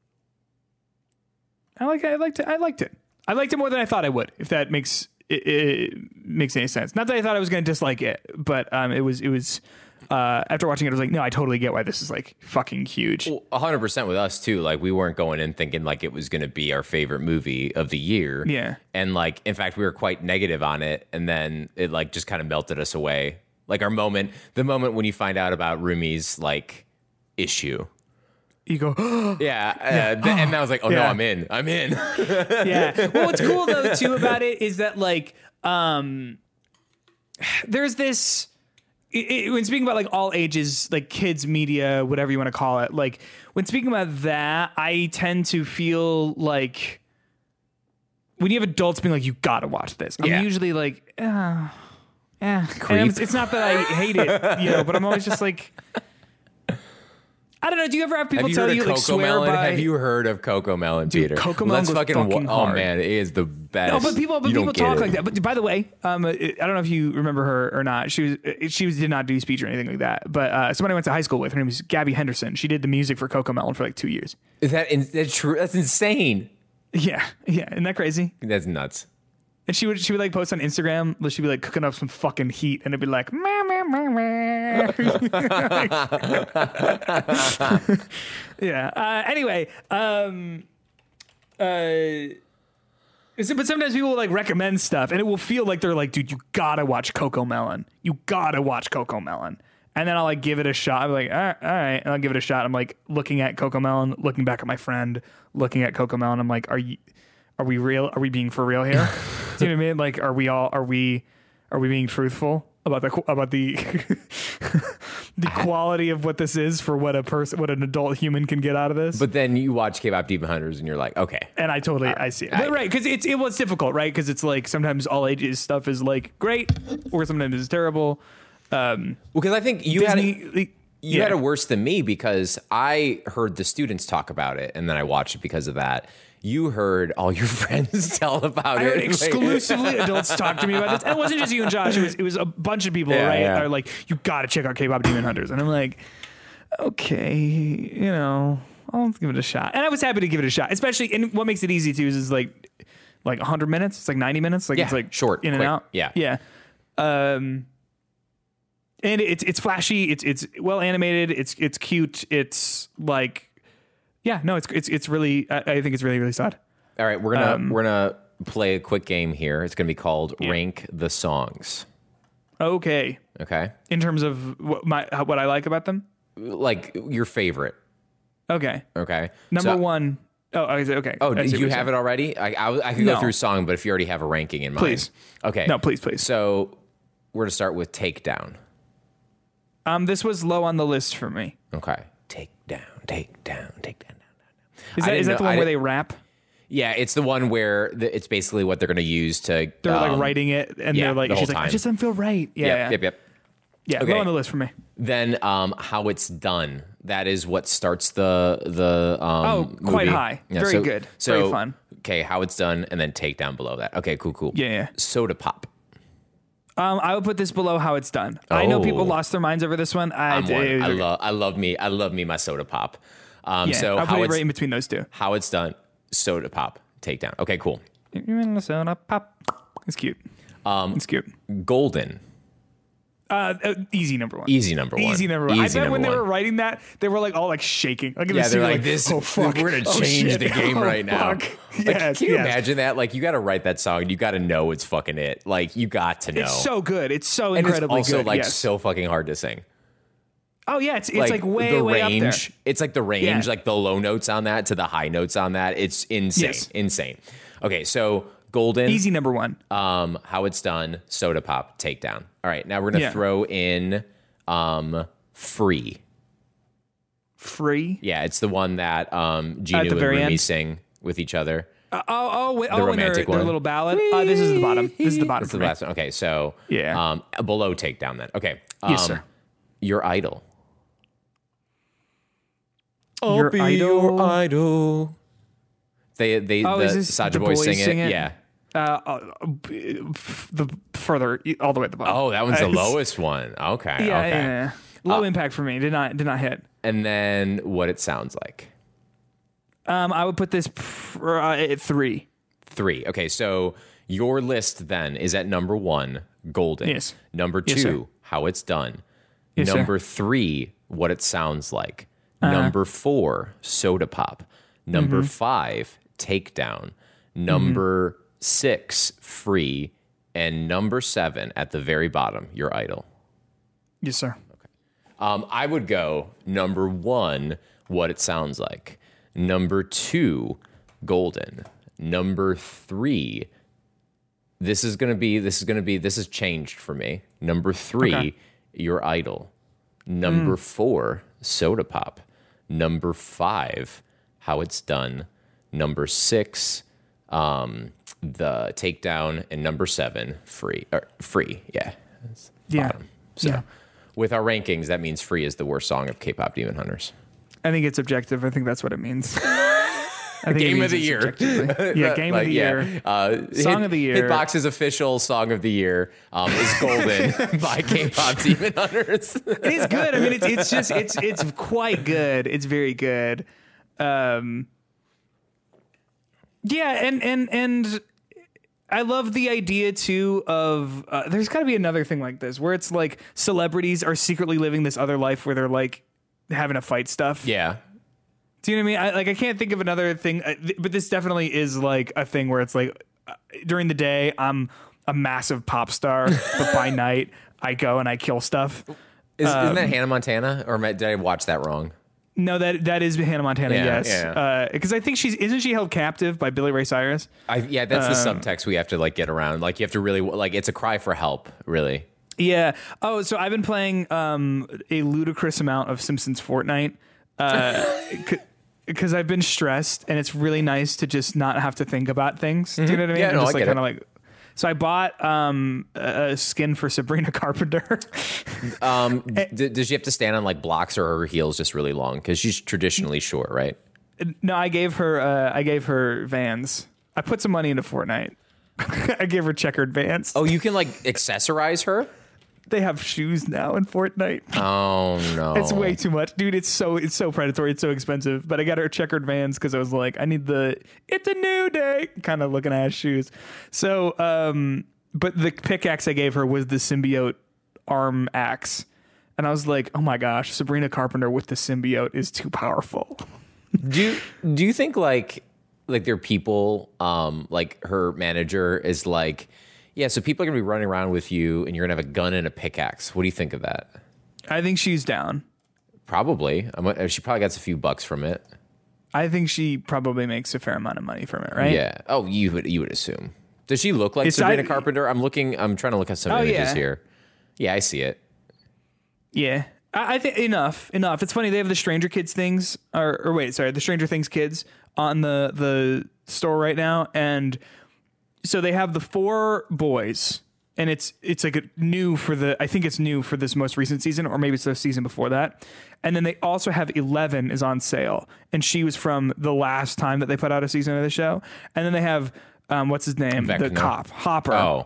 I like, I liked it. I liked it. I liked it more than I thought I would. If that makes it, it makes any sense. Not that I thought I was going to dislike it, but um, it was it was. Uh, after watching it, I was like, no, I totally get why this is like fucking huge. A hundred percent with us too. Like we weren't going in thinking like it was going to be our favorite movie of the year. Yeah. And like, in fact, we were quite negative on it, and then it like just kind of melted us away. Like our moment, the moment when you find out about Rumi's like issue. You go, Yeah, uh, th- and I was like, oh no, Yeah. I'm in. I'm in. yeah. Well, what's cool though too about it is that like, um, there's this. It, it, when speaking about like all ages, like kids media, whatever you want to call it, like when speaking about that, I tend to feel like when you have adults being like, you gotta watch this, I'm Yeah. usually like, uh, yeah. And it's, it's not that I hate it, you know, but I'm always just like, I don't know. Do you ever have people Have you tell heard you of like Coco swear Melon? by? Have you heard of Coco Melon, Dude, Peter? Coco Well, Melon that's goes fucking, fucking oh hard. man, it is the best. No, but people, but You don't people get talk it. like that. But by the way, um, I don't know if you remember her or not. She was she was, did not do speech or anything like that. But uh, somebody I went to high school with. Her name was Gabby Henderson. She did the music for Coco Melon for like two years. Is that in, that's true? That's insane. Yeah, yeah, isn't that crazy? That's nuts. And she would she would like post on Instagram. She'd be like cooking up some fucking heat, and it'd be like, meh, meh, meh, meh. yeah. Uh, anyway, um, uh, so- but sometimes people will like recommend stuff, and it will feel like they're like, dude, you gotta watch Coco Melon. You gotta watch Coco Melon. And then I'll like give it a shot. I'm like, all right, all right. And I'll give it a shot. I'm like looking at Coco Melon, looking back at my friend, looking at Coco Melon. I'm like, are you? Are we real? Are we being for real here? Do you know what I mean? Like, are we all? Are we? Are we being truthful about the about the the quality of what this is for what a person, what an adult human can get out of this? But then you watch K-pop Demon Hunters and you're like, okay. And I totally, I see it. But right, because it's it was difficult, right? Because it's like sometimes all ages stuff is like great, or sometimes it's terrible. Um, Because I think you had Disney, it, like, you yeah. had it worse than me because I heard the students talk about it and then I watched it because of that. You heard all your friends tell about I heard it. exclusively adults talk to me about this. And it wasn't just you and Josh. It was it was a bunch of people, Yeah, right? yeah. Are like, you got to check out K-pop Demon Hunters, and I'm like, okay, you know, I'll give it a shot. And I was happy to give it a shot, especially. And what makes it easy too is, is like like one hundred minutes. It's like ninety minutes. Like Yeah, it's like short, in and quick. out. Yeah. yeah. Um, and it's it's flashy. It's it's well animated. It's it's cute. It's like, yeah, no, it's it's it's really. I, I think it's really really sad. All right, we're gonna Um, we're gonna play a quick game here. It's gonna be called Rank the Songs. Okay. Okay, In terms of what my how- what I like about them. like your favorite. Okay. Okay, Number So- one. Oh, I see, okay. Oh, I do see what you you're have saying. it already? I I, I could go No. through song, but if you already have a ranking in mind, Please. Okay. No, please, please. So we're gonna start with Takedown. Um, this was low on the list for me. Okay, take down, take down, take down, down, down. Is I that didn't is that know- the one I where didn't- they rap? Yeah, it's the one where the, it's basically what they're going to use to. They're um, like writing it, and yeah, they're like, the she's whole like, I time. just don't feel right. Yeah, Yep, yeah, yep, yep. yeah. Okay. Low on the list for me. Then um, how it's done. That is what starts the the. Um, Oh, quite movie. high. Yeah, Very so- good. So, Very fun. Okay, how it's done, and then take down below that. Okay, cool, cool. Yeah, yeah. Soda Pop. Um, I would put this below how it's done. I know Oh. people lost their minds over this one. I, I'm one. it- I love. I love me. I love me my Soda Pop. Um, Yeah, so I'll how put it it's right in between those two. how it's done. Soda Pop. Take down. Okay, cool. Soda pop. It's cute. Um, it's cute. Golden. Uh, uh, easy number one. Easy number one. Easy number one. I Easy bet when number they one. were writing that, they were like all like shaking. Like in Yeah, the they're studio, like, this. Oh fuck! We're gonna Oh, change shit. the game Oh, right now. fuck. Like, Yes, can you yes. imagine that? Like, you got to write that song. You got to know it's fucking it. Like, you got to know. It's so good. It's so and it's incredibly also good. like yes. so fucking hard to sing. Oh yeah, it's it's like, way the way range. up there. It's like the range, Yeah. like the low notes on that to the high notes on that. It's insane, Yes. insane. Okay, so Golden, Easy number one. um, how it's done, Soda Pop, Takedown. All right, now we're gonna Yeah. throw in um, Free. Free. Yeah, it's the one that um, Genu the and very Rumi end? sing with each other. Uh, oh oh wait, oh, and their, romantic their one. little ballad. Uh, this is the bottom. This is the bottom That's for the me. last one. Okay, so Yeah. um, below Takedown then. Okay, um, Yes, sir. Your Idol. Your Idol? idol. They they Oh, the is this Saja the Boys boys sing it. sing it? Yeah. Uh, uh, the further all the way at the bottom. Oh, that one's the Uh, lowest one. Okay. Yeah, okay. yeah, yeah. Low impact for me. Did not did not hit. And then what it sounds like. Um, I would put this pr- uh, at three. Three. Okay, so your list then is at number one, Golden. Yes. Number two, Yes, sir. How It's Done. Yes, sir. Uh-huh. Number three, What It Sounds Like. Number four, Soda Pop. Number Mm-hmm. five, Takedown. Number six, Free. And number seven, at the very bottom, Your Idol. Yes, sir. Um, I would go number one, What It Sounds Like. Number two, Golden. Number three, this is gonna be, this is gonna be, this has changed for me. Number three, Okay. Your Idol. Number four, Soda Pop. Number five, How It's Done. Number six, um, the Takedown, and number seven, Free. Or Free, yeah. Yeah. Bottom. So Yeah. with our rankings, that means Free is the worst song of K-pop Demon Hunters. I think it's objective. I think that's what it means. I think it Game means of the it's year. objectively- Yeah, game Like, of the yeah. year. Uh, Song Hit- of the year. Hitbox's official song of the year um, is Golden by K-pop Demon Hunters. It is good. I mean, it's it's just it's it's quite good. It's very good. Um, yeah, and and and I love the idea too of uh, there's got to be another thing like this where it's like celebrities are secretly living this other life where they're like having to fight stuff. Yeah. Do you know what I mean? I, like I can't think of another thing, uh, th- but this definitely is like a thing where it's like uh, during the day I'm a massive pop star, but by night I go and I kill stuff. Is, isn't that Hannah Montana? Or am I- did I watch that wrong? No, that that is Hannah Montana. Yeah, yes, yeah. because I think she's isn't she held captive by Billy Ray Cyrus? I, yeah, that's the Um, subtext we have to like get around. Like you have to really like it's a cry for help, really. Yeah. Oh, so I've been playing um, a ludicrous amount of Simpsons Fortnite because I've been stressed, and it's really nice to just not have to think about things. Do you know what I mean? Yeah, And no, just I like get kind of like. So I bought um, a a skin for Sabrina Carpenter. Um, d- does she have to stand on like blocks or are her heels just really long? Because she's traditionally short, right? No, I gave her uh, I gave her Vans. I put some money into Fortnite. I gave her checkered Vans. Oh, you can like accessorize her? They have shoes now in Fortnite. Oh no. It's way too much, dude. It's so it's so predatory. It's so expensive. But I got her checkered Vans because I was like, I need the it's a new day kind of looking ass shoes. So, um, but the pickaxe I gave her was the symbiote arm axe, and I was like, oh my gosh, Sabrina Carpenter with the symbiote is too powerful. Do you, do you think like like there are people um like her manager is like, yeah, so people are gonna be running around with you and you're gonna have a gun and a pickaxe. What do you think of that? I think she's down. Probably. I'm, she probably gets a few bucks from it. I think she probably makes a fair amount of money from it, right? Yeah. Oh, you would you would assume. Does she look like It's Sabrina I- Carpenter? I'm looking. I'm trying to look at some Oh, images yeah. here. Yeah, I see it. Yeah. I, I think enough, enough. It's funny they have the Stranger Kids things, or, or wait, sorry, the Stranger Things kids on the the store right now, and so they have the four boys, and it's it's like a new for the I think it's new for this most recent season, or maybe it's the season before that, and then they also have Eleven is on sale, and she was from the last time that they put out a season of the show, and then they have um, what's his name, the Vecna. cop Hopper, Oh,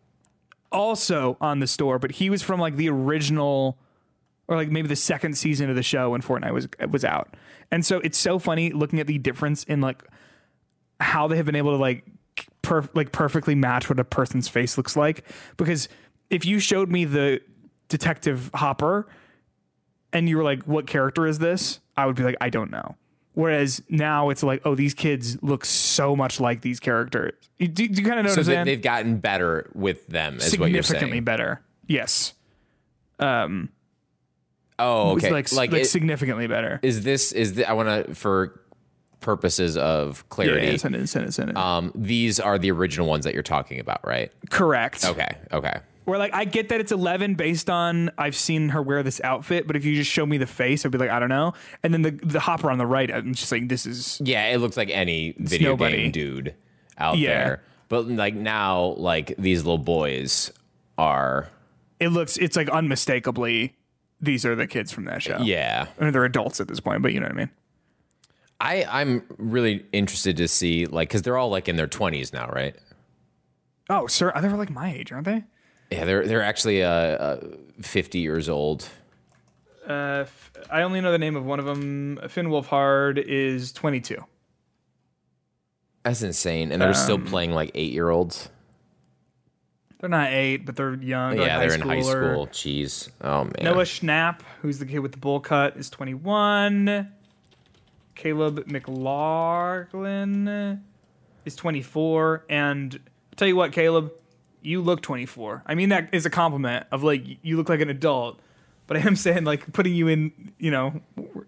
also on the store, but he was from like the original or like maybe the second season of the show when Fortnite was was out. And so it's so funny looking at the difference in like how they have been able to like per- like perfectly match what a person's face looks like, because if you showed me the Detective Hopper and you were like, what character is this? I would be like, I don't know. Whereas now it's like, oh, these kids look so much like these characters. Do, do you kind of know so what I'm they, saying? they've gotten better with them, is what you're Significantly saying. better. Yes. Um, Oh, It's okay. like, Like, like it- significantly better. is this is the, I want to for purposes of Yeah, clarity. yeah, send it, send it, send it. Um, these are the original ones that you're talking about, right? Correct. Okay. Okay. Where like I get that it's eleven based on I've seen her wear this outfit, but if you just show me the face, I'd be like, I don't know. And then the the Hopper on the right, I'm just like, this is Yeah, it looks like any video nobody. game dude out Yeah. there. But like now, like these little boys are. it looks it's like unmistakably these are the kids from that show. Yeah. I mean, they're adults at this point, but you know what I mean. I I'm really interested to see like because they're all like in their twenties now, right? Oh, sir, they were like my age, aren't they? Yeah, they're they're actually uh, uh fifty years old. Uh, f- I only know the name of one of them. Finn Wolfhard is twenty-two. That's insane, and they're still Um, playing like eight year olds. They're not eight, but they're young. They're Yeah, like they're in high schooler. school. Jeez, oh man. Noah Schnapp, who's the kid with the bowl cut, is twenty-one. Caleb McLaughlin is twenty-four. And I'll tell you what, Caleb, you look twenty-four. I mean, that is a compliment of like, you look like an adult. But I am saying, like, putting you in, you know,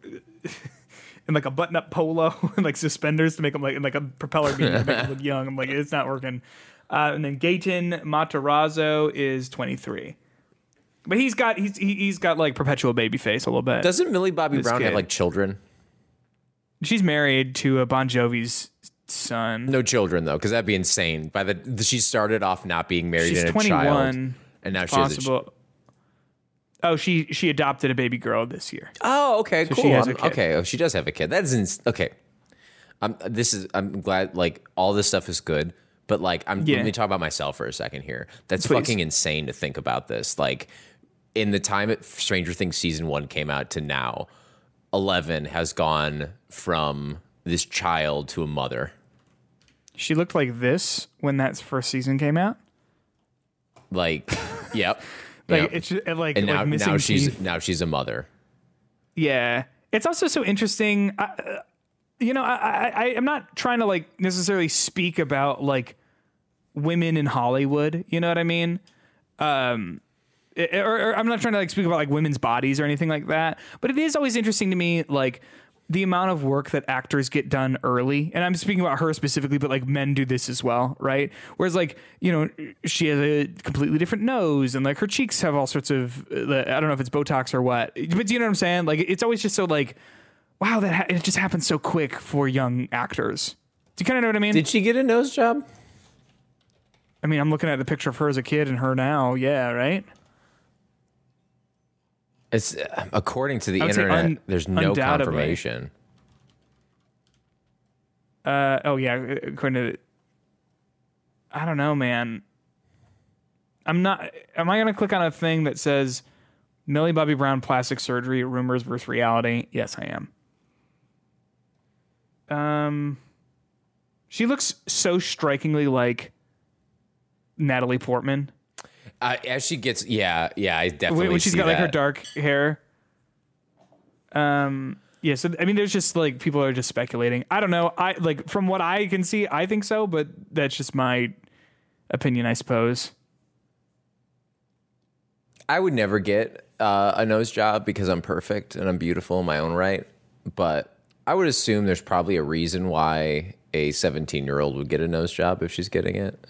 in like a button-up polo and like suspenders to make them like, in like a propeller beam to make them look young. I'm like, it's not working. Uh, and then Gaten Matarazzo is twenty-three. But he's got he's he- he's got like perpetual baby face a little bit. Doesn't Millie Bobby This Brown have kid. like children? She's married to a Bon Jovi's son. No children though, because that'd be insane. By the she started off not being married She's and a twenty-one. child, and now she has a Possible. ch- Oh, she she adopted a baby girl this year. Oh, okay, So cool. she has a I'm- kid. Okay, oh, she does have a kid. That's ins- okay. Um, this is. I'm glad. Like all this stuff is good, but like, I'm. Yeah. Let me talk about myself for a second here. That's Please. fucking insane to think about this. Like, in the time it Stranger Things season one came out to now, Eleven has gone from this child to a mother. She looked like this when that first season came out. Like, yep. Like yep. it's just, like and now, like missing now she's teeth. now she's a mother. Yeah, it's also so interesting. I, uh, you know, I, I I I'm not trying to like necessarily speak about like women in Hollywood. You know what I mean? Um, it- or, or I'm not trying to like speak about like women's bodies or anything like that. But it is always interesting to me, like the amount of work that actors get done early. And I'm speaking about her specifically, but like men do this as well, right? Whereas like, you know, she has a completely different nose and like her cheeks have all sorts of, uh, I don't know if it's Botox or what, but do you know what I'm saying? Like it's always just so like, wow, that ha- it just happens so quick for young actors. Do you kind of know what I mean? Did she get a nose job? I mean, I'm looking at the picture of her as a kid and her now. Yeah, right? It's uh, according to the I would say internet. un- there's no undoubtedly. confirmation. Uh, oh yeah, according to, I don't know, man. I'm not, am I going to click on a thing that says Millie Bobby Brown plastic surgery, rumors versus reality? Yes, I am. Um, she looks so strikingly like Natalie Portman. Uh, as she gets, yeah, yeah, I definitely When, when she's see got like her that. dark hair. Um, yeah, so I mean, there's just like people are just speculating. I don't know. I like from what I can see, I think so, but that's just my opinion, I suppose. I would never get uh, a nose job because I'm perfect and I'm beautiful in my own right. But I would assume there's probably a reason why a seventeen year old would get a nose job if she's getting it.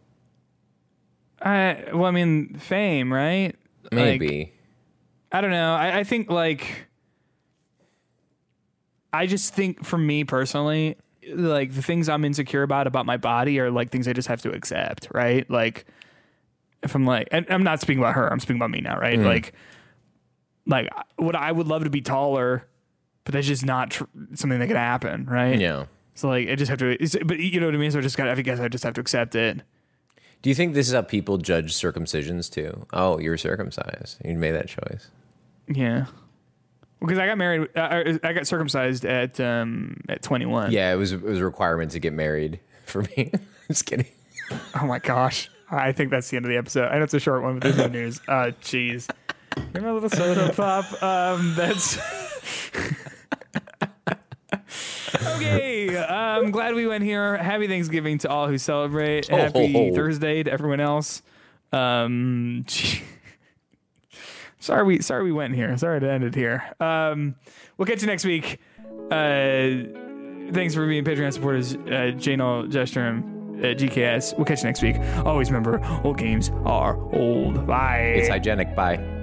Uh, well, I mean, fame, right? Maybe. Like, I don't know. I, I think like, I just think for me personally, like the things I'm insecure about about my body are like things I just have to accept, right? Like, if I'm like, and I'm not speaking about her, I'm speaking about me now, right? Mm. Like, like what I would love to be taller, but that's just not tr- something that could happen, right? Yeah. So like, I just have to. It's, but you know what I mean? So I just got. I guess I just have to accept it. Do you think this is how people judge circumcisions too? Oh, you're circumcised. You made that choice. Yeah. Because I got married, uh, I got circumcised at um, at twenty-one. Yeah, it was it was a requirement to get married for me. Just kidding. Oh my gosh. I think that's the end of the episode. I know it's a short one, but there's no news. Oh, jeez. Give me a little soda pop. Um, that's. Okay. I'm glad we went here. Happy Thanksgiving to all who celebrate. Oh, Happy ho, ho. Thursday to everyone else. Um, sorry we sorry we went here. Sorry to end it here. Um, we'll catch you next week. Uh, thanks for being Patreon supporters. Uh, Janel Jestrom, uh, G K S. We'll catch you next week. Always remember, old games are old. Bye. It's hygienic. Bye.